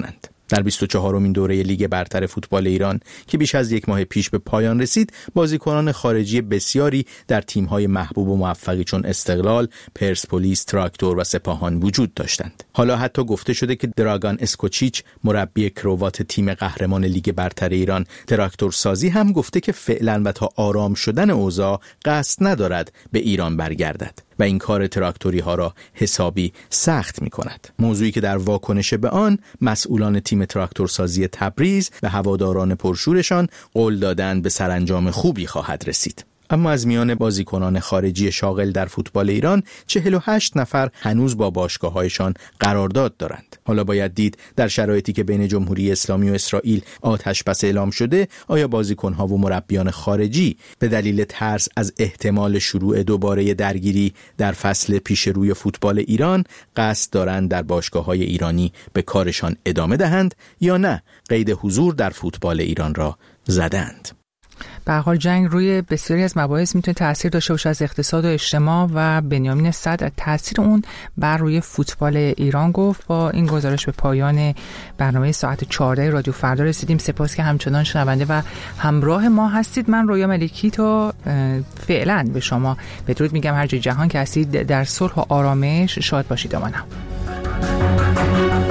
S19: در 24مین دوره لیگ برتر فوتبال ایران که بیش از یک ماه پیش به پایان رسید، بازیکنان خارجی بسیاری در تیم‌های محبوب و موفقی چون استقلال، پرسپولیس، تراکتور و سپاهان وجود داشتند. حالا حتی گفته شده که دراگان اسکوچیچ، مربی کروات تیم قهرمان لیگ برتر ایران تراکتور سازی، هم گفته که فعلا و تا آرام شدن اوضاع قصد ندارد به ایران برگردد و این کار تراکتوری ها را حسابی سخت می کند. موضوعی که در واکنش به آن مسئولان تیم تراکتورسازی تبریز و هواداران پرشورشان قول دادند به سرانجام خوبی خواهد رسید. اما از میان بازیکنان خارجی شاغل در فوتبال ایران 48 نفر هنوز با باشگاه‌هایشان قرارداد دارند. حالا باید دید در شرایطی که بین جمهوری اسلامی و اسرائیل آتش بس اعلام شده، آیا بازیکن‌ها و مربیان خارجی به دلیل ترس از احتمال شروع دوباره درگیری در فصل پیش روی فوتبال ایران قصد دارند در باشگاه‌های ایرانی به کارشان ادامه دهند یا نه قید حضور در فوتبال ایران را زدند؟
S1: به هر حال جنگ روی بسیاری از مباحث میتونه تاثیر داشته باشه، از اقتصاد و اجتماع، و بنیامین صدر تاثیر اون بر روی فوتبال ایران گفت. با این گزارش به پایان برنامه ساعت 14 رادیو فردا رسیدیم. سپاس که همچنان شنونده و همراه ما هستید. من رویا ملکی تا فعلا به شما بدرود میگم. هر جای جهان که هستید در صلح و آرامش شاد باشید. امانم.